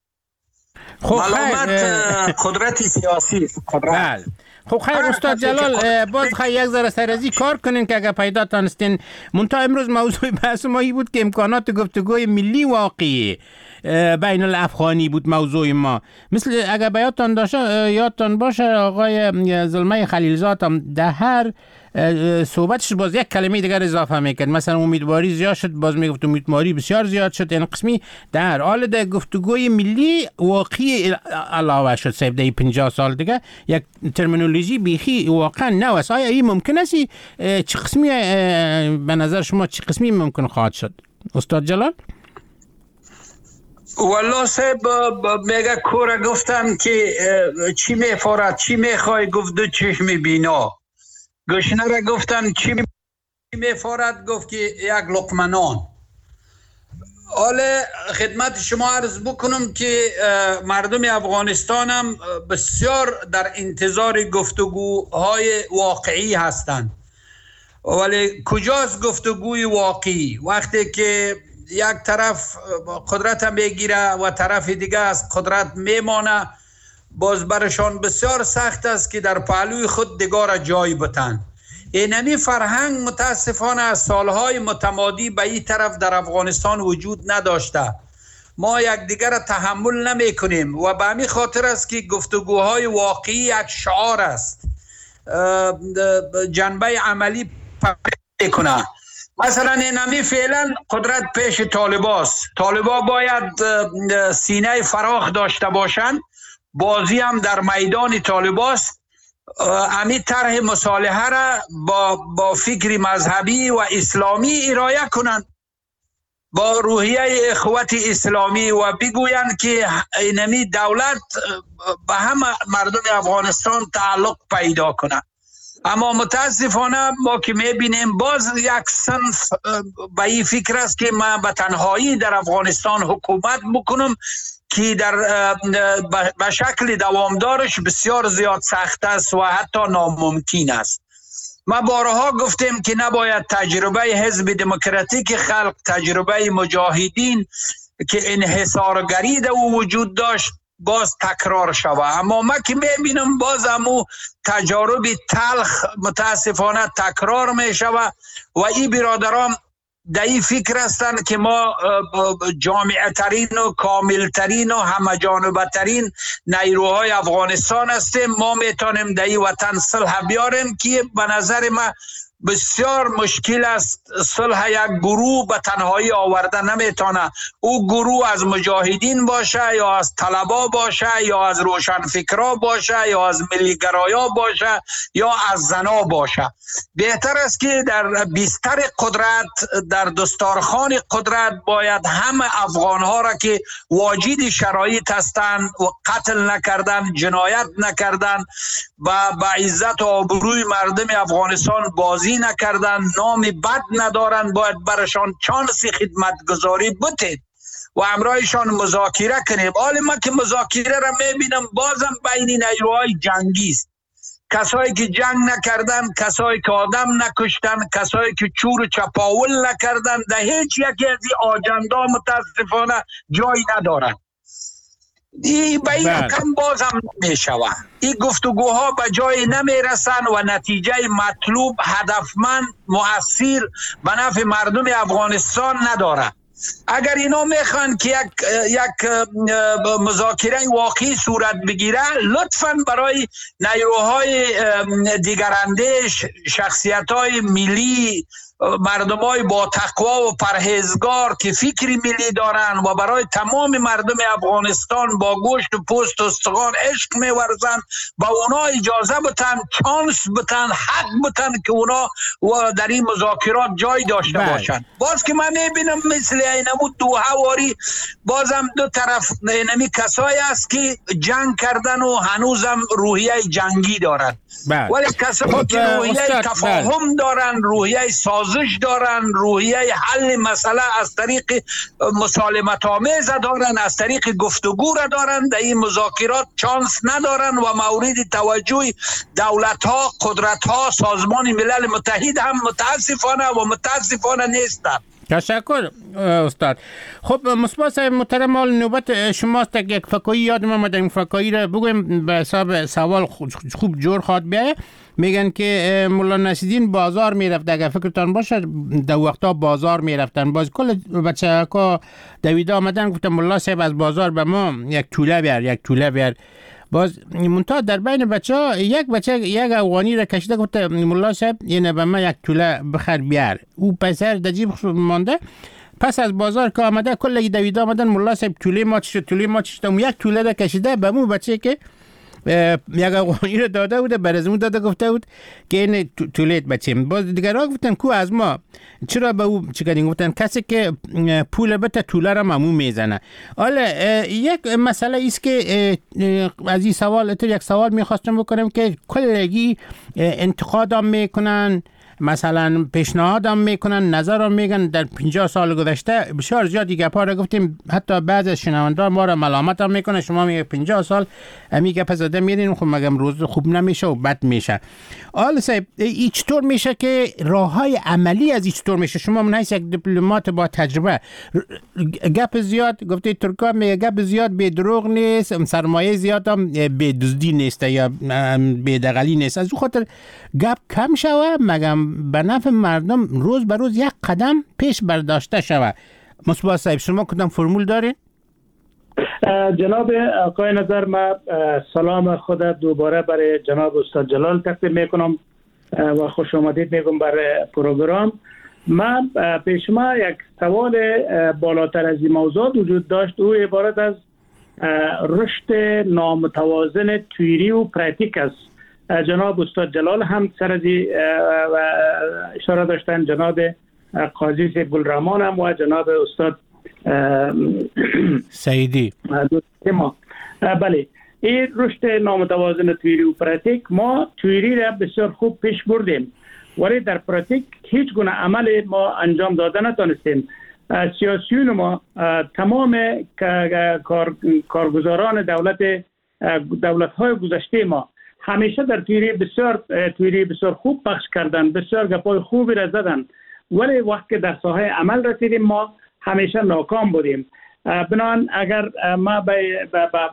ملامت قدرت سیاسی است. قدرت. خب خیر استاد جلال، باز خیلی یک ذره سرازی کار کنین که اگر پیدا تانستین. منتها امروز موضوع بحث ما این بود که امکانات گفتگوی ملی واقعی بین الافغانی بود موضوع ما. مثل اگر بیاتان داشته یادتان باشه آقای زلمه خلیلزاد هم در هر صحبتش باز یک کلمه دیگر اضافه میکرد. مثلا امیدواری زیاد شد، باز میگفت امیدواری بسیار زیاد شد. این قسمی در حال در گفتگوی ملی واقعی علاوه شد. سیب در پنجاه سال دیگه یک ترمینولوژی بیخی واقعا نو است. آیا این ممکن است؟ چه قسمی به نظر شما چه قسمی ممکن خواهد شد استاد جلال؟ والله صاحب میگه کورا گفتن که چی میفارد چی میخوای، گفت دو چشم بینا. گشنه را گفتن چی میفارد، گفت که یک لقمه نان. حالا خدمت شما عرض بکنم که مردم افغانستان هم بسیار در انتظار گفتگوهای واقعی هستند. ولی کجاست گفتگوی واقعی؟ وقتی که یک طرف قدرت هم بگیره و طرف دیگه از قدرت میمانه، باز برشان بسیار سخت است که در پهلوی خود دیگر جای بتن. اینمی فرهنگ متاسفانه از سالهای متمادی به این طرف در افغانستان وجود نداشته. ما یک دیگر را تحمل نمی کنیم و به همین خاطر است که گفتگوهای واقعی یک شعار است، جنبه عملی پیدا کنه. مثلا اینمی فعلا قدرت پیش طالباست. طالبا باید سینه فراخ داشته باشند. بازی هم در میدان طالباست. امی طرح مصالحه را با, با فکر مذهبی و اسلامی ارائه کنند، با روحیه اخوت اسلامی، و بگویند که اینمی دولت به همه مردم افغانستان تعلق پیدا کنند. اما متاسفانه ما که میبینیم باز یک صنف به این فکر است که من به تنهایی در افغانستان حکومت بکنم که در به شکل دوامدارش بسیار زیاد سخت است و حتی ناممکن است. ما بارها گفتیم که نباید تجربه حزب دموکراتیک خلق، تجربه مجاهدین که انحصارگری در او وجود داشت باز تکرار شود. اما ما که میبینم باز همو تجارب تلخ متاسفانه تکرار می شود و این برادران در این فکر هستند که ما جامعه ترین و کامل ترین و همه جانبه ترین نیروهای افغانستان هستیم. ما میتونیم در این وطن صلح بیاریم که به نظر ما بسیار مشکل است. صلح یک گروه به تنهایی آورده نمیتونه. او گروه از مجاهدین باشه یا از طلبا باشه یا از روشنفکرا باشه یا از ملیگرایا باشه یا از زنا باشه. بهتر است که در بستر قدرت، در دستارخان قدرت باید همه افغان ها را که واجد شرایط هستند و قتل نکردن، جنایت نکردن و با عزت و آبروی مردم افغانستان بازی نکردن، نام بد ندارن، باید برشان چانس خدمتگزاری بتید و همراهشان مذاکره کنیم. حال ما که مذاکره را میبینم بازم بین نیروهای جنگی است. کسایی که جنگ نکردن، کسایی که آدم نکشتن، کسایی که چور و چپاول نکردن، در هیچ یکی از این آجندا متاسفانه جای ندارن. این به این رقم باز هم نمی شود. این گفتگوها به جای نمی رسن و نتیجه مطلوب، هدفمند، مؤثر به نفع مردم افغانستان نداره. اگر اینا میخوان که یک یک مذاکره واقعی صورت بگیره، لطفاً برای نیروهای دیگراندیش، شخصیت‌های ملی مردمای با تقوا و پرهیزگار که فکر ملی دارن و برای تمام مردم افغانستان با گوشت و پوست و استخوان عشق می‌ورزند با اونا اجازه بتن، چانس بتن، حق بتن که اونا و در این مذاکرات جای داشته بله. باشند. باز که من میبینم مثل اینمو دوحه واری بازم دو طرف اینمی کسایی است که جنگ کردن و هنوزم روحیه جنگی دارن، بله. ولی کسایی خب، که روحیه استاد، تفاهم بله. دارن، روحیه سازش دارن، روحیه حل مسئله از طریق مسالمت آمیز دارن، از طریق گفتگو را دارن، در این مذاکرات چانس ندارن و مورد توجه دولت ها، قدرت ها، سازمان ملل متحد هم متاسفانه و متاسفانه نیستن. تشکر استاد. خب مصباح صاحب محترم، حال نوبت شماست. یک فکایی یادم آمد، این فکایی را بگویم به حساب سوال خوب جور خواد بیایه. میگن که مولا نصیرالدین بازار میرفت، اگر فکرتان باشه در وقتا بازار میرفتن، باز کل بچه ها دویده آمدن گفتن مولا صاحب از بازار به ما یک توله بیار، یک توله بیار. باز منتها در بین بچه ها یک بچه یک افغانی را کشیده گفت مولا صاحب اینه به من یک توله بخر بیار. او پسر در جیب مانده. پس از بازار که آمده کل دویده آمدن مولا صاحب توله ما چشت توله ما چشت اون یک توله را کشیده به مو بچه که یک افغانی رو داده بوده، برزمون داده گفته بود که این تولیت بچیم. باز دیگر ها گفتن کو از ما چرا به او چی کردیم؟ گفتن کسی که پول بته توله را ممو میزنه. حالا یک مسئله ایست که از این سوال اتر یک سوال میخواستم بکنم که کلگی انتقاد هم میکنن، مثلا پیشنهاد هم میکنن، نظر هم میگن. در پنجاه سال گذشته بسیار زیادی گپا را گفتیم، حتی بعض از شنونده ما را ملامت هم میکنه شما میگه پنجاه سال امی گپ زده میرین، خب مگم روز خوب نمیشه و بد میشه. آل صاحب این چطور میشه که راه های عملی از این چطور میشه؟ شما من هست یک دیپلمات با تجربه، گپ زیاد گفته ترکا میگه گپ زیاد به دروغ نیست، سرمایه زیاد هم به دزدی نیست یا به دغلی نیست. از اون خاطر گپ کم شوه مگم به نفع مردم روز به روز یک قدم پیش برداشته شوه. مصباح صاحب شما کدام فرمول دارین؟ جناب آقای نظر، من سلام خود دوباره برای جناب استاد جلال تقدیم میکنم و خوش آمدید میگم برای پروگرام. من پیش ما یک سوال بالاتر از این موضوع وجود داشت، او عبارت از رشد نامتوازن تئوری و پرکتیک است. جناب استاد جلال هم سر از اشاره داشتن، جناب قاضی گلرحمان هم و جناب استاد سعیدی ما. بله، این رشد نامتوازن تئوری و پرکتیک، ما تئوری را بسیار خوب پیش بردیم ولی در پرکتیک هیچ گونه عمل ما انجام داده نتونستیم. سیاسیون ما، تمام کارگزاران دولت دولت های گذشته ما همیشه در تئوری بسیار تئوری بسیار خوب پخش کردن، بسیار گپای خوبی را زدن، ولی وقتی در ساحه عمل رسیدیم ما همیشه ناکام بودیم. بنابراین اگر ما به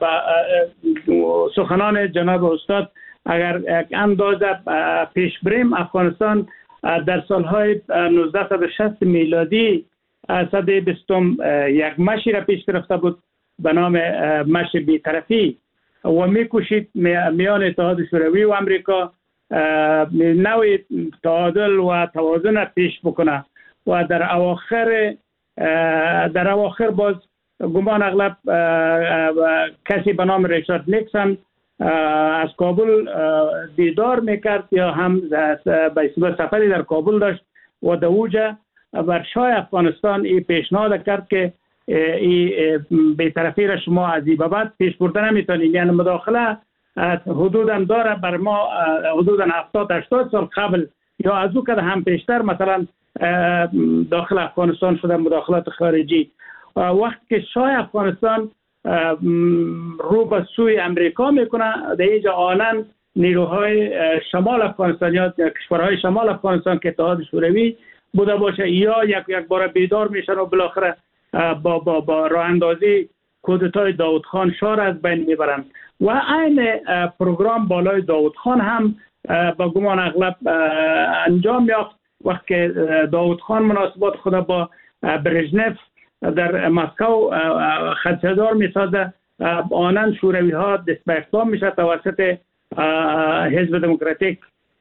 سخنان جناب استاد اگر یک اندازه پیش بریم، افغانستان در سالهای نوزده صد و شصت میلادی صد و بیست یک مشی را پیش گرفته بود به نام مش بی‌طرفی و میکوشید میان اتحاد شوروی و امریکا نوع تعادل و توازن پیش بکنه و در اواخر در اواخر باز گمان اغلب کسی به نام ریچارد نیکسون از کابل دیدار میکرد یا هم به سفری در کابل داشت و در اوجه بر شاه افغانستان این پیشنهاد کرد که این بی‌طرفی را شما از این بعد پیش برده نمیتونید، یعنی مداخله حدودا داره بر ما حدودا هفتاد هشتاد سال قبل یا از او که هم پیشتر مثلا داخل افغانستان شده مداخلات خارجی. وقتی که شاه افغانستان رو به سوی امریکا میکنه، در اینجا آنن نیروهای شمال افغانستان یا کشورهای شمال افغانستان که اتحاد شوروی بوده باشه یا یک یک بار بیدار میشن و بالاخره با با با راه اندازی کودتای داود خان شاه از بین میبرن و این پروگرام بالای داود خان هم با گمان اغلب انجام یافت. وقتی داود خان مناسبات خود با برژنف در مسکو خدشه‌دار میسازه، آنان شوروی ها دست به اقدام میشه توسط حزب دموکراتیک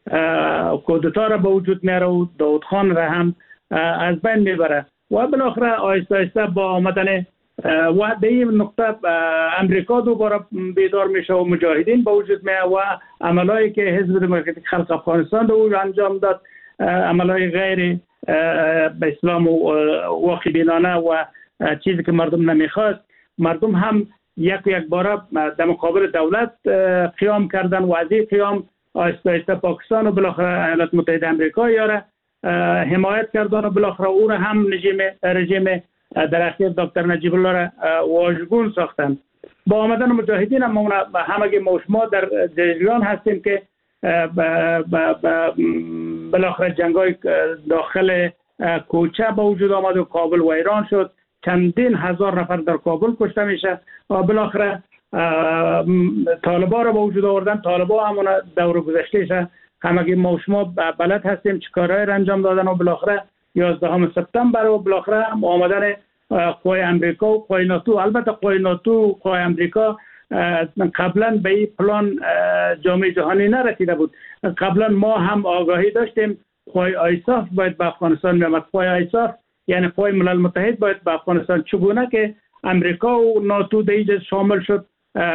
کودتا را به وجود میاره و داود خان را هم از بین میبره و بالاخره آهسته آهسته با آمدن و به این نقطه امریکا دوباره بیدار میشه و مجاهدین به وجود میاد و عملایی که حزب دموکراتیک خلق افغانستان رو انجام داد، عملای غیر به اسلام و واقع بینانه و چیزی که مردم نمیخواست، مردم هم یک یک باره در مقابل دولت قیام کردن و از این قیام آهسته آهسته پاکستان و بالاخره ایالات متحده آمریکا یاره حمایت کردن و بالاخره او را هم رژیم رژیم در اخیر دکتر نجیب الله را واژگون ساختن. با آمدن مجاهدین هم همگی ما در جریان هستیم که بالاخره جنگای داخل کوچه با وجود آمد و کابل ویران شد، چندین هزار نفر در کابل کشته میشه و بالاخره طالبا را با وجود آوردن. طالبا همون دور گذشتهش همگی ما شما بلد هستیم چه کارهایی را انجام دادن و بالاخره یازدهم سپتامبر و بالاخره آمدن قوای امریکا و قوای ناتو. البته قوای ناتو و قوای امریکا قبلا به این پلان جامعه جهانی نرسیده بود. قبلا ما هم آگاهی داشتیم قوای آیساف باید به افغانستان میامد. قوای آیساف یعنی قوای ملل متحد باید به افغانستان، چگونه که امریکا و ناتو در اینجا شامل شد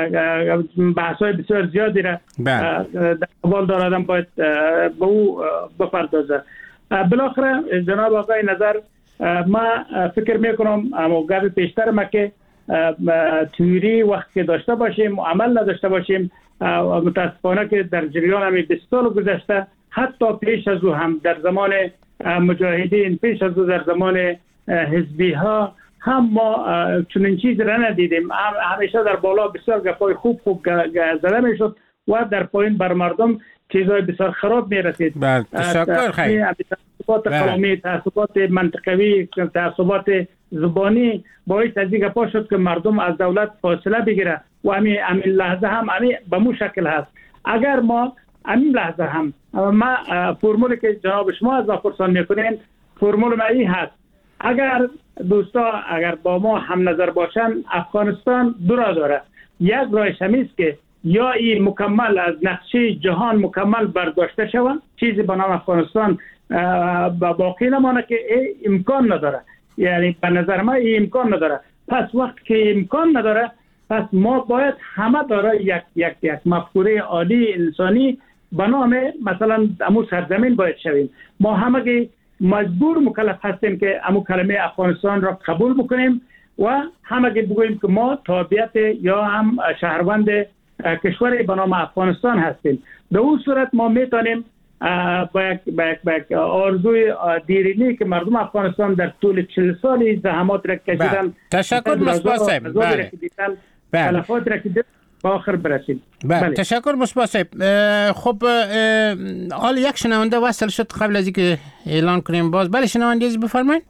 بحث‌های بسیار زیادی را در قبال دارادم باید به او بپردازه. بالاخره جناب آقای نظر، ما فکر میکنم اما گاهی پیشتر ما که تئوری وقت که داشته باشیم و عمل نداشته باشیم، متاسفانه که در جریان همین بیست سال گذشته، حتی پیش از او هم در زمان مجاهدین، پیش از او در زمان حزبی ها هم ما چنین چیزی را ندیدیم. همیشه در بالا بسیار گپای خوب خوب زده میشد و در پایین بر مردم چیزهای بسیار خراب میرسید. بله، تشکر خیلی. تعصبات قومی، تعصبات منطقوی، تعصبات زبانی باعث از این گپا شد که مردم از دولت فاصله بگیره و همین همین لحظه هم همین به مو شکل هست. اگر ما همین لحظه هم ما فرمولی که جناب شما از پرسان میکنین، فرمول ما این هست: اگر دوستا اگر با ما هم نظر باشن، افغانستان دو راه داره. یک راهش همیست که یا این مکمل از نقشه جهان مکمل برداشته شود، چیزی به نام افغانستان باقی نمانه که امکان نداره. یعنی به نظر ما این امکان نداره. پس وقت که امکان نداره، پس ما باید همه داره یک یک یک مفکوره عالی انسانی به نام مثلا امو سرزمین باید شویم. ما همه مجبور مکلف هستیم که امو کلمه افغانستان را قبول بکنیم و همه بگوییم که ما تابعیت یا هم شهروند کشوری به نام افغانستان هستیم. در اون صورت ما میتونیم با یک آرزوی دیرینی که مردم افغانستان در طول چهل سالی زحمات را کشیدن، تشکر مصباح صاحب، بله تلفات را که با آخر برسیم. بله تشکر مصباح صاحب. خب حال یک شنونده وصل شد قبل از اینکه اعلان کنیم باز. بله شنونده از بفرمایید.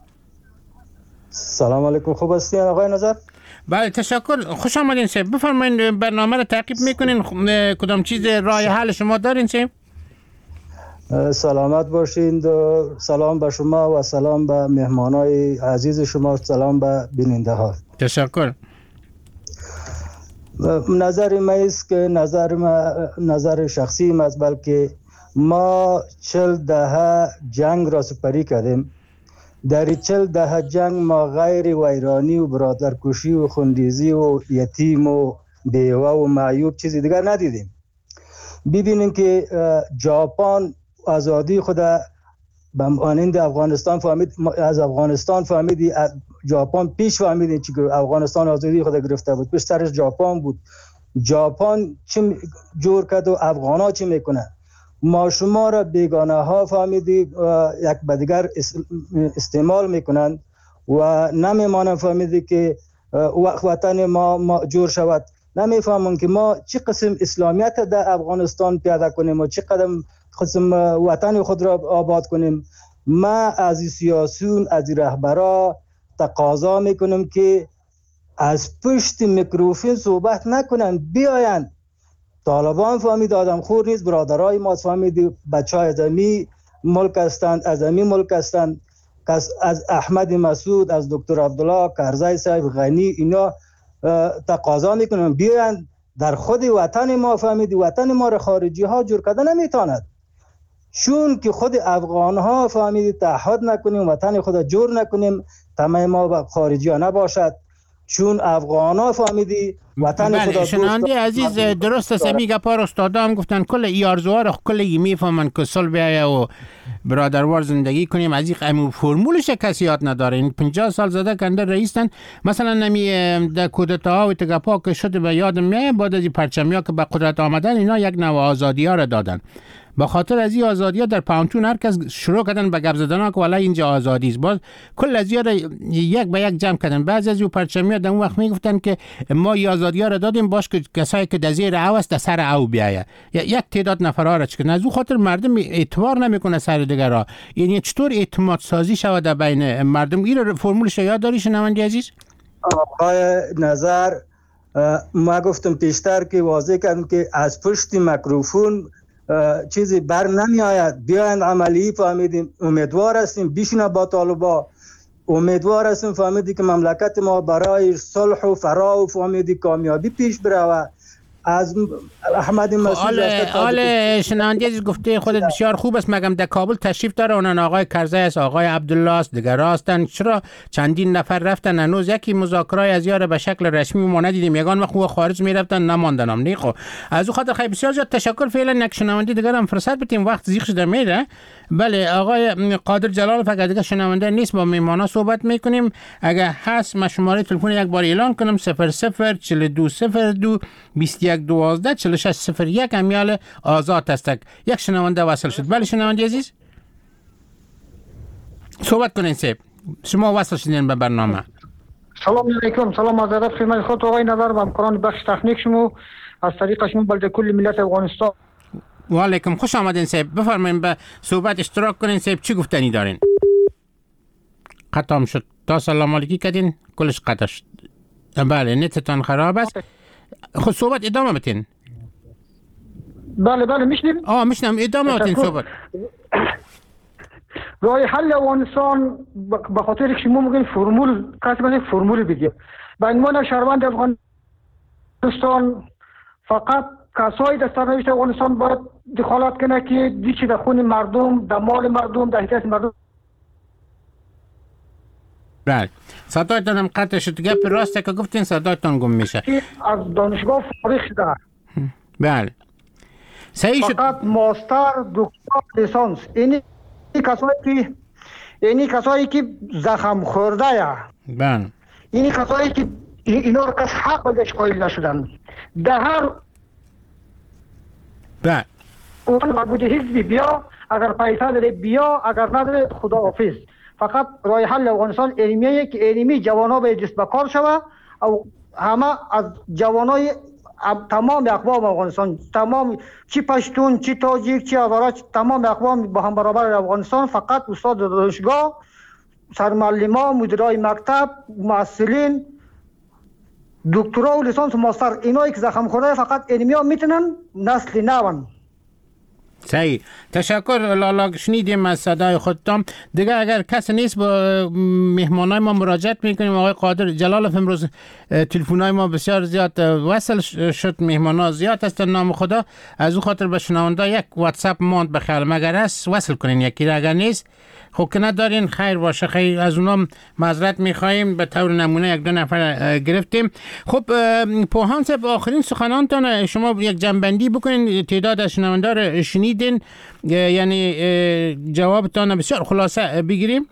سلام علیکم، خوب هستین آقای نظر؟ بله تشکر، خوش آمدین صاحب. بفرمایید برنامه رو تعقیب میکنین، کدام چیز راه حل شما دارین صاحب؟ سلامت باشین. سلام به شما و سلام به مهمانای عزیز شما، سلام به بیننده ها. تشکر. نظر ما است که نظر ما نظر شخصی ما است، بلکه ما چل دهه جنگ را سپری کردیم. در چل دهه جنگ ما غیر ویرانی و برادرکشی و خونریزی و یتیم و بیوه و معیوب چیزی دیگر ندیدیم. ببینیم که ژاپن آزادی خود به مانند افغانستان فهمید، از افغانستان فهمیدی، ژاپن پیش فهمیدی که افغانستان آزادی خود گرفته بود، پیش سرش ژاپن بود. ژاپن چی جور کرد و افغانا چی میکنه؟ ما شما را بیگانه ها فهمیدی یک به دیگر استعمال میکنند و نمیمانند فهمیدی که وطن ما, ما جور شود. نمیفهمون که ما چی قسم اسلامیت در افغانستان پیاده کنیم و چی قدم قسم وطن خود را آباد کنیم. ما از سیاسیون، از رهبرا تقاضا میکنم که از پشت میکروفون صحبت نکنن، بیاین. طالبان فهمید آدم خور نیست، برادرای ما فهمید بچهای از امی ملک هستند، از امی ملک هستند. از احمد مسعود، از دکتر عبدالله کرزی صاحب، غنی، اینا تقاضا میکنن بیاین در خود وطن ما. فهمید وطن ما را خارجی ها جور کردن نمیتواند. چون که خود افغان ها فهمیدی تعهد نکنیم وطن خود جور نکنیم تمام ما با خارجی ها نباشد، چون افغان ها فهمیدی وطن بله خود شنونده عزیز درست است. می گپا رو استادا هم گفتن کل ای آرزوها رو کل میفهمن که صلح بیایه و برادروار زندگی کنیم. از این فرمولش کسی یاد نداره. این پنجاه سال زده کنده رئیسن مثلا نمی در کودتا و تگپا که شده به یادم میاد بعد از پرچمیا که به قدرت آمدن اینا یک نوع آزادی ها رو دادن. با خاطر از این آزادی ها در پاونتون هر کس شروع کردن به گپ زدن ها که والا اینجا آزادی است. باز کل از اینا یک به یک جمع کردن. بعضی از این پرچمیا در اون وقت میگفتن که ما این آزادی ها رو دادیم باش که کسایی که در زیر او است در سر او بیایه. یک تعداد نفرها را چکن. از اون خاطر مردم اعتبار نمیکنه سر دیگرها. یعنی چطور اعتماد سازی شود در بین مردم؟ این فرمولش یاد داری شنونده عزیز؟ آقای نظر ما گفتم پیشتر که واضح کردم که از پشت میکروفون چیزی بر نمی آید. بیاین عملی فهمیدیم امیدوار هستیم بیشنا با طالبا امیدوار هستیم فهمیدی که مملکت ما برای صلح و فرا و فهمیدی کامیابی پیش بره. از احمد مسعود آل شنونده عزیز گفته خودت بسیار خوب است. مگم در کابل تشریف داره اونن آقای کرزی است، آقای عبدالله است، دیگر هستن. چرا چندین نفر رفتن هنوز یکی مذاکره از یاره به شکل رسمی ما ندیدیم. یگان وقت خو خارج میرفتن نماندن هم نیخو. از او خاطر خیلی بسیار زیاد تشکر. فعلا یک شنونده دیگر هم فرصت بدیم وقت زیخ شده میره. بله آقای قادر جلال فقط دیگه شنونده نیست با میمانا صحبت میکنیم. اگه هست ما شماره تلفن یک بار اعلان کنم صفر صفر چهل و دو صفر دو بیست و یک دوازده چهل و شش صفر یک امیال آزاد است. یک شنونده وصل شد. بله شنونده عزیز صحبت کنین سیب شما وصل شدین به برنامه. سلام علیکم. سلام معذرت خدمت خود آقای نظر و همکاران بخش تکنیک شما از طریق شما بلده کل ملت افغانستان. و علیکم خوش آمدین سیب. بفرمایید به صحبت اشتراک کنین سیب. چی گفتنی دارین؟ قطعم شد. تا سلام علیکی کردین کلش قطع شد. بله نتتان خراب است. خود صحبت ادامه بتین. بله بله میشنیم. آه میشنم ادامه بتین صحبت. راه حل افغانستان به خاطر که شما میگین فرمول کسی باید فرمول بگه. به عنوان شهروند افغانستان فقط کسایی در سرنوشت افغانستان باید دخالت کنه که دیچه در خون مردم، در مال مردم، در حیثیت مردم. بله صدایتان هم قطع شد. گپ راسته که گفتین صدایتان گم میشه. از دانشگاه فارغ شده. بله صحیح شد. فقط ماستر دکتر لیسانس اینی کسایی که اینی کسایی که زخم خورده یا بله اینی کسایی که اینا رو کس حق بهش قائل نشدن در هر بله اون مربوط حزبی بیا اگر پیسه داره بیا اگر نداره خدا حافظ. فقط راه حل افغانستان علمیه که علمی جوانا به دست به کار شوه او همه از جوانای تمام اقوام افغانستان تمام چی پشتون چی تاجیک چی هزاره تمام اقوام با هم برابر افغانستان. فقط استاد دانشگاه سرمعلما مدیرای مکتب مسئولین دکترا و لیسانس و ماستر اینایی که زخم خورده فقط علمیا میتونن نسل نون. صحیح تشکر. لالا شنیدیم از صدای خودتان. دیگه اگر کسی نیست با مهمانای ما مراجعت میکنیم. آقای قادر جلال امروز تلفن‌های ما بسیار زیاد وصل شد. مهمانا زیاد هستن نام خدا. از او خاطر به شنونده یک واتساپ ماند بخیر مگر است وصل کنین یکی را. اگر نیست خب که ندارین خیر باشه. خیر از اونام معذرت میخوایم به طور نمونه یک دو نفر گرفتیم. خب پوهان صاحب آخرین سخنانتان شما یک جنبندی بکنین. تعداد از شنونده رو شنیدین یعنی جوابتان بسیار خلاصه بگیریم.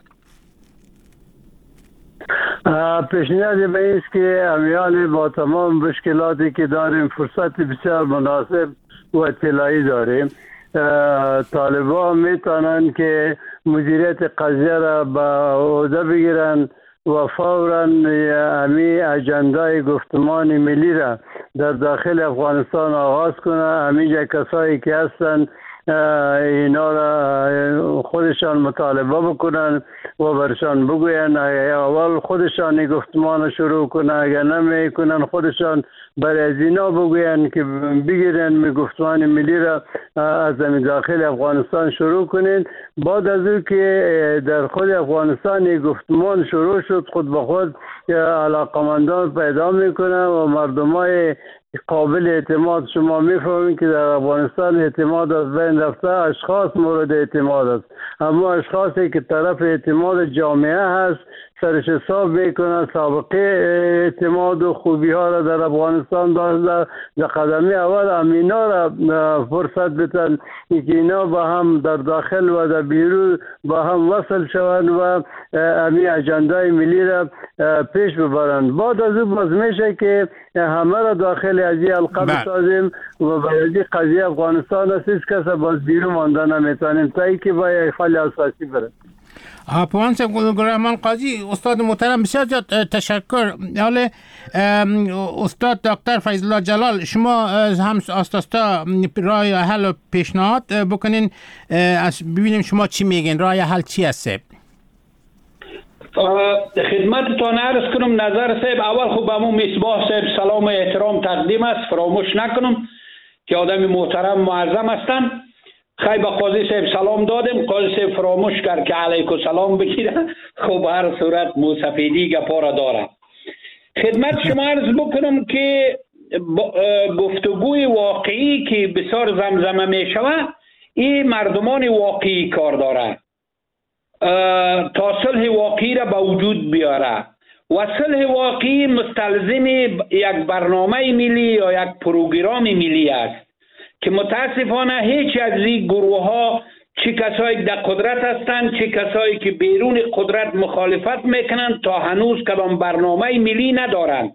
پیشنهاد به است که امیال با تمام مشکلاتی که داریم فرصت بسیار مناسب و اطلاعی داریم. طالبان میتونن که مدیریت قضیه را به عهده بگیرن و فوراً امی اجندای گفتمان ملی را در داخل افغانستان آغاز کنه. همینجا کسایی که هستن اینا را خودشان مطالبه بکنن و برشان بگوین. اول خودشان گفتمان شروع کنن، اگر نمی کنن خودشان برای از اینا بگوین که بگیرن می گفتمان ملی را از داخل افغانستان شروع کنین. بعد از او که در خود افغانستان گفتمان شروع شد خود به خود علاقمندان پیدا میکنن و مردمای قابل اعتماد. شما میفهمید که در افغانستان اعتماد از بین رفته، اشخاص مورد اعتماد است، اما اشخاصی که طرف اعتماد جامعه هست سرش حساب میکنن، سابقه اعتماد و خوبی ها را در افغانستان داشته، در قدمی اول امینا را فرصت بتن که اینا با هم در داخل و در بیرون با هم وصل شوند و امی اجندای ملی را پیش ببرند. بعد از اون باز میشه که همه را داخل از این حلقه بسازیم و باید قضیه افغانستان است، هیچ کس باز بیرون مانده نمیتونیم تا اینکه باید خیلی اساسی برد. پوان صاحب گلرحمان قاضی، استاد محترم بسیار زیاد تشکر. حالا استاد دکتر فیض الله جلال، شما هم آستاستا راه حل پیشنهاد بکنین، ببینیم شما چی میگین، راه حل چی هست؟ خدمتتان عرض کنم نظر صاحب، اول خوب همون مصباح صاحب سلام و احترام تقدیم است، فراموش نکنم که آدم محترم معظم هستن. خیلی با قاضی صاحب سلام دادیم، قاضی صاحب فراموش کرد که علیکم سلام بگیره. خب هر صورت موسفیدی گپا را داره. خدمت شما عرض بکنم که گفتگوی واقعی که بسیار زمزمه می شود، این مردمان واقعی کار داره تا صلح واقعی را به وجود بیاره و صلح واقعی مستلزم یک برنامه ملی یا یک پروگرام ملی است که متاسفانه هیچ از این گروه ها، چه کسایی در قدرت هستند چه کسایی که بیرون قدرت مخالفت میکنند، تا هنوز کدام برنامه ملی ندارند.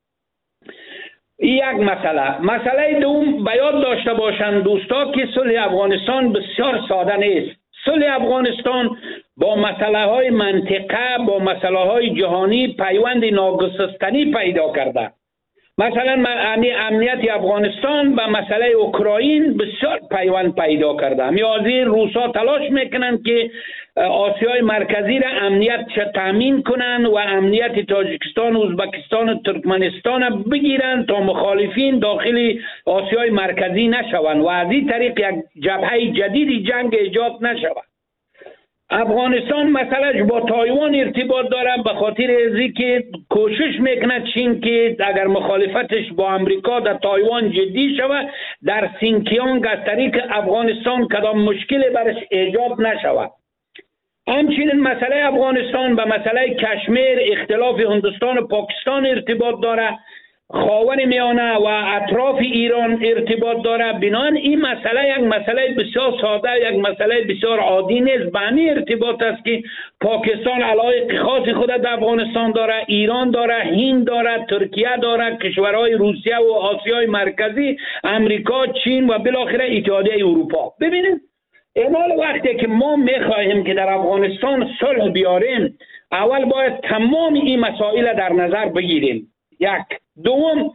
یک مسئله مسئله دوم بیاد داشته باشند دوستا که صلح افغانستان بسیار ساده نیست. صلح افغانستان با مسئله های منطقه، با مسئله های جهانی پیوند ناگسستنی پیدا کرده. مثلا امنیت افغانستان با مسئله اوکراین بسیار پیوند پیدا کرده. میازی روسا تلاش میکنند که آسیای مرکزی را امنیت تامین کنند و امنیت تاجیکستان، ازبکستان و ترکمنستان بگیرند تا مخالفین داخل آسیای مرکزی نشوند و از این طریق یک جبهه جدید جنگ ایجاد نشود. افغانستان مسئلهش با تایوان ارتباط داره، به خاطر ازی که کوشش میکنه چین که اگر مخالفتش با امریکا در تایوان جدی شود، در سینکیانگ از طریق افغانستان کدام مشکل برش ایجاد نشود. همچنین مسئله افغانستان به مسئله کشمیر، اختلاف هندوستان و پاکستان ارتباط داره، خاور میانه و اطراف ایران ارتباط داره. بنابراین این مسئله یک مسئله بسیار ساده، یک مسئله بسیار عادی نیست. به همین ارتباط است که پاکستان علایق خاص خود در افغانستان داره، ایران داره، هند داره، ترکیه داره، کشورهای روسیه و آسیای مرکزی، امریکا، چین و بالاخره اتحادیه اروپا. ببینید اینال وقتی که ما میخواهیم که در افغانستان صلح بیاریم، اول باید تمام این مسائل در نظر بگیریم. یک دوم،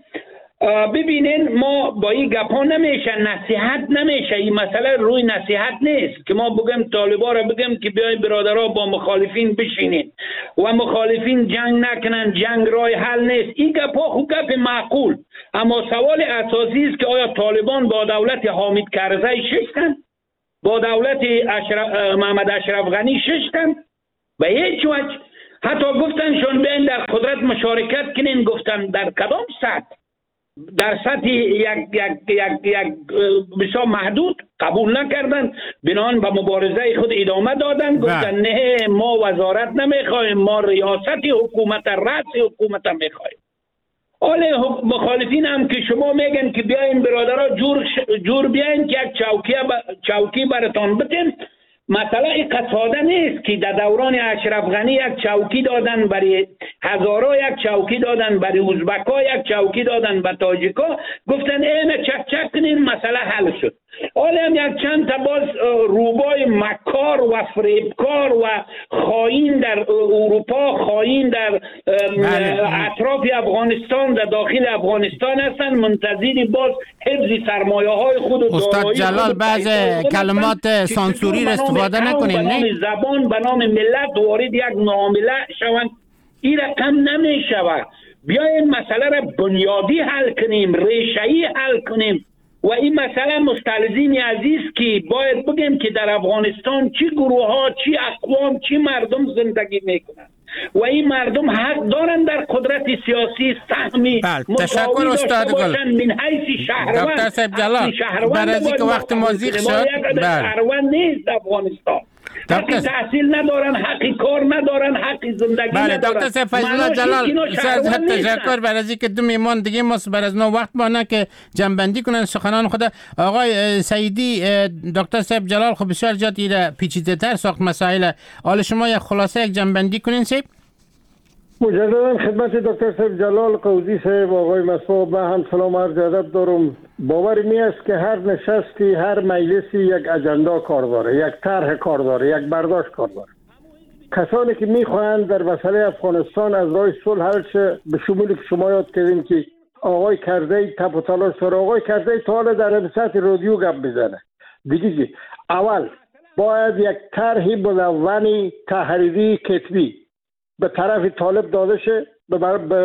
ببینین ما با این گپا نمیشه، نصیحت نمیشه. این مسئله روی نصیحت نیست که ما بگم طالبا را بگم که بیاین برادرها با مخالفین بشینین و مخالفین جنگ نکنن، جنگ راه حل نیست. این گپا خوب گپ معقول، اما سوال اساسی است که آیا طالبان با دولت حامد کرزی ششتن؟ با دولت اشرف محمد اشرف غنی ششتن؟ به هیچ وجه. حتی گفتن شون بیاین در قدرت مشارکت کنین، گفتن در کدام سطح؟ در سطح یک یک یک یک بسیار محدود قبول نکردن، بنان به مبارزه خود ادامه دادن، گفتن نه ما وزارت نمیخوایم، ما ریاست حکومت، رأس حکومت میخوایم. حالا مخالفین هم که شما میگن که بیاین برادرها جور جور بیاین که یک چوکی چوکی براتون بتیم، مسئله این ساده نیست که در دوران اشرف غنی یک چوکی دادن برای هزارا، یک چوکی دادن برای ازبکا، یک چوکی دادن به تاجیکا، گفتن اینه چک چک کنین مسئله حل شد. حالا هم یک چند تا باز روبای مکار و فریبکار و خائن در اروپا، خائن در اطراف افغانستان، در داخل افغانستان هستن، منتظر باز حفظ سرمایه های خود. استاد جلال بعض کلمات سانسوری را استفاده نکنین، نه؟ زبان به نام ملت وارد یک معامله شوند، این رقم نمی شود. بیاین مسئله را بنیادی حل کنیم، ریشه‌ای حل کنیم و این مسئله مستلزم عزیز که باید بگیم که در افغانستان چی گروه ها، چی اقوام، چی مردم زندگی میکنند. و این مردم حق دارن در قدرت سیاسی سهمی تشکر استاد گل من حیث شهروند. دکتر صاحب جلال برای از اینکه وقت ما زیغ شد شهروند نیست در افغانستان، حقی تحصیل ندارن، حقی کار ندارن، حقی زندگی بله ندارن. دکتر صاحب فضل جلال تشکر برای از اینکه دو میمان دیگه ما بر از نو وقت بانه که جنبندی کنن سخنان خود. آقای سعیدی دکتر صاحب جلال خب بسیار جات ایره پیچیده تر ساخت مسائل، حال شما یک خلاصه یک جنبندی کنین صاحب. مجددا خدمت دکتر صاحب جلال قوزی صاحب آقای مصوب من هم سلام عرض ادب دارم. باور می است که هر نشستی هر مجلسی یک اجندا کار داره، یک طرح کار داره، یک برداشت کار داره. کسانی که میخواهند در مسئله افغانستان از راه صلح حل شه، به شمولی که شما یاد کردین که آقای کرزی تپ و تلاش داره، آقای کرزی تا حالا در سطح رادیو گپ بزنه دیگه. اول باید یک طرح مدون تحریری کتبی به طرف طالب داده شه، به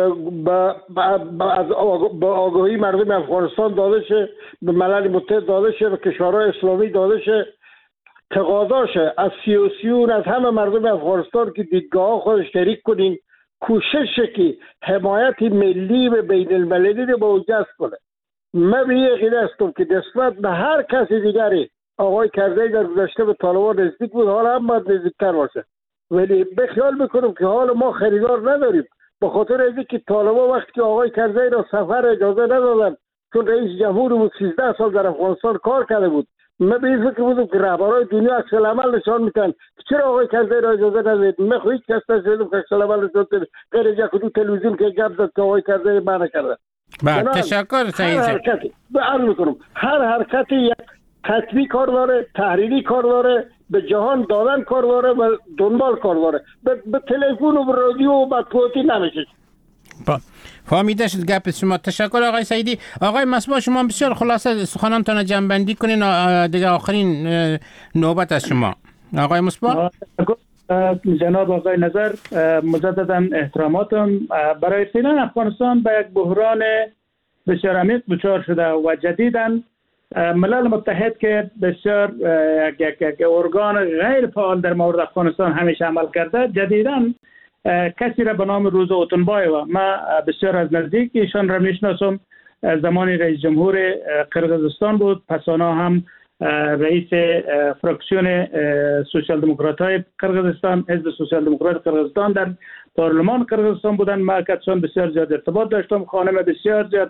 از آگاهی مردم افغانستان داده شه، به ملل متحد داده شه، به کشورهای اسلامی داده شه، تقاضا شه از سیاسیون، از همه مردم افغانستان که دیدگاه خودش شریک کنین، کوشش که حمایت ملی به بین المللی رو با جذب کنه. من به این عقیده هستم که نسبت به هر کسی دیگری آقای کرزی در گذشته به طالبان نزدیک بود، حالا هم باید نزدیکتر باشه، ولی به خیال میکنم که حالا ما خریدار نداریم، به خاطر اینکه طالبان وقتی که آقای کرزی را سفر اجازه ندادن چون رئیس جمهور بود، سیزده سال در افغانستان کار کرده بود. من به این فکر بودم که رهبرای دنیا عکس العمل نشان میدن چرا آقای کرزی را اجازه ندادید. من خود هیچ کس نشنیدم که عکس العمل نشان بده غیر از یک دو تلویزیون که گپ زد که آقای کرزی منع کرده. بله تشکر سعید هر حرکتی عرض میکنم هر حرکتی یک تطبیق کار داره، تحریری کار داره، به جهان دادن کار داره و دنبال کار داره. به, به تلفن و به رادیو و مطبوعاتی نمیشه. فهمیده شد گپ شما. تشکر آقای سعیدی. آقای مصباح شما بسیار خلاصه سخنانتان جنبندی کنین دیگه آخرین نوبت از شما. آقای مصباح. جناب آقای نظر مجددا احتراماتم. برای فعلا افغانستان به یک بحران بسیار عمیق دچار شده و جدیداً ملل متحد که بسیار یک یک ارگان غیر فعال در مورد افغانستان همیشه عمل کرده، جدیداً کسی را به نام روزا اوتونبایووا ما بسیار از نزدیک ایشان را میشناسم. زمانی رئیس جمهور قرقیزستان بود، پس آن هم رئیس فراکسیون سوسیال دموکرات های قرقیزستان، حزب سوسیال دموکرات قرقیزستان در پارلمان قرقیزستان بودند. ما کسان بسیار زیاد ارتباط داشتم، خانم بسیار زیاد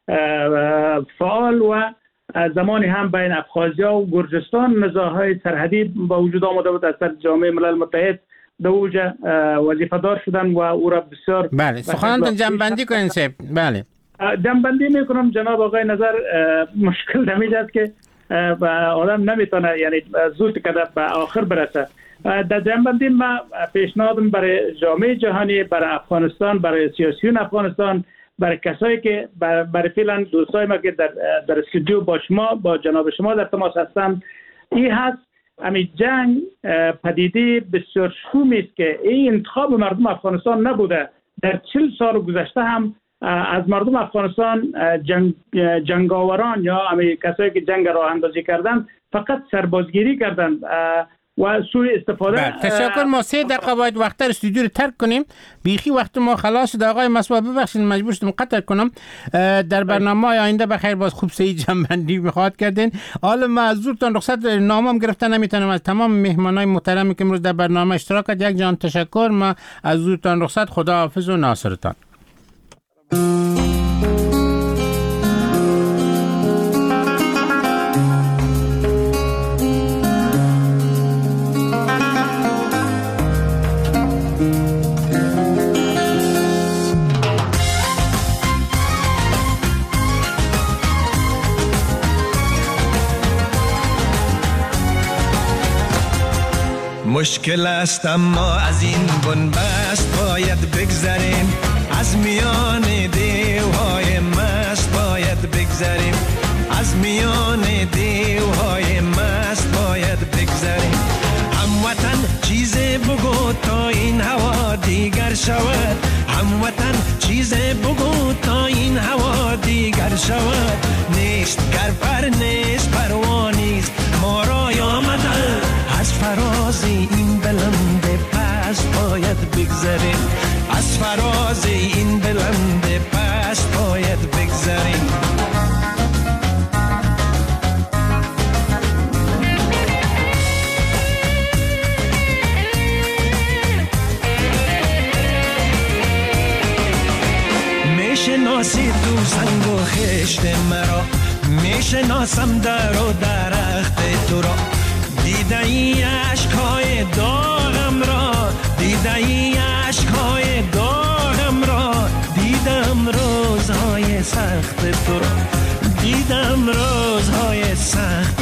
فعال و زمانی هم بین ابخازیا و گرجستان نزاع‌های سرحدی با وجود آمده بود. از طرف جامعه ملل متحد در اوج وظیفه دار شدن و او را بسیار بله سخنانتون جنبندی کنین صاحب. بله جنبندی میکنم جناب آقای نظر. مشکل دمیجاست که آدم نمیتونه یعنی زود کده به آخر برسه. در جنبندی ما پیشنهادم برای جامعه جهانی، برای افغانستان، برای سیاسیون افغانستان، برای کسایی که برای فعلا دوستای ما که در در استودیو با شما با جناب شما در تماس هستند، این هست امی جنگ پدیده بسیار شومی است که این انتخاب مردم افغانستان نبوده. در چهل سال گذشته هم از مردم افغانستان جنگ جنگاوران یا امی کسایی که جنگ راه اندازی کردن فقط سربازگیری کردند و سوء استفاده. تشکر. ما سه دقیقه باید وقت استودیو رو ترک کنیم، بیخی وقت ما خلاص شد. آقای مصباح ببخشید مجبور شدم قطع کنم. در برنامه آینده بخیر باز خوب سه جنبندی میخواد کردین. حالا ما از زورتان رخصت نامم گرفته نمیتونم. از تمام مهمانای محترمی که امروز در برنامه اشتراک کرد یک جان تشکر. ما از زورتان رخصت. خدا حافظ و ناصرتان. مشکل است اما از این بنبست باید بگذریم، از میان دیوهای مست باید بگذریم، از میان دیوهای مست باید بگذریم. هموطن چیز بگو تا این هوا دیگر شود، هموطن چیز بگو تا این هوا دیگر شود. نیست گر پر نیست پروانیست ما را آمده، از فراز این بلند پس باید بگذریم، از فراز این بلند پست باید بگذریم. میشناسی تو سنگ و خشت مرا، میشناسم در و درخت تو را، دیده ای عشقای داغم را، دیده ای عشقای داغم را، دیدم روزهای سخت تو را، دیدم روزهای سخت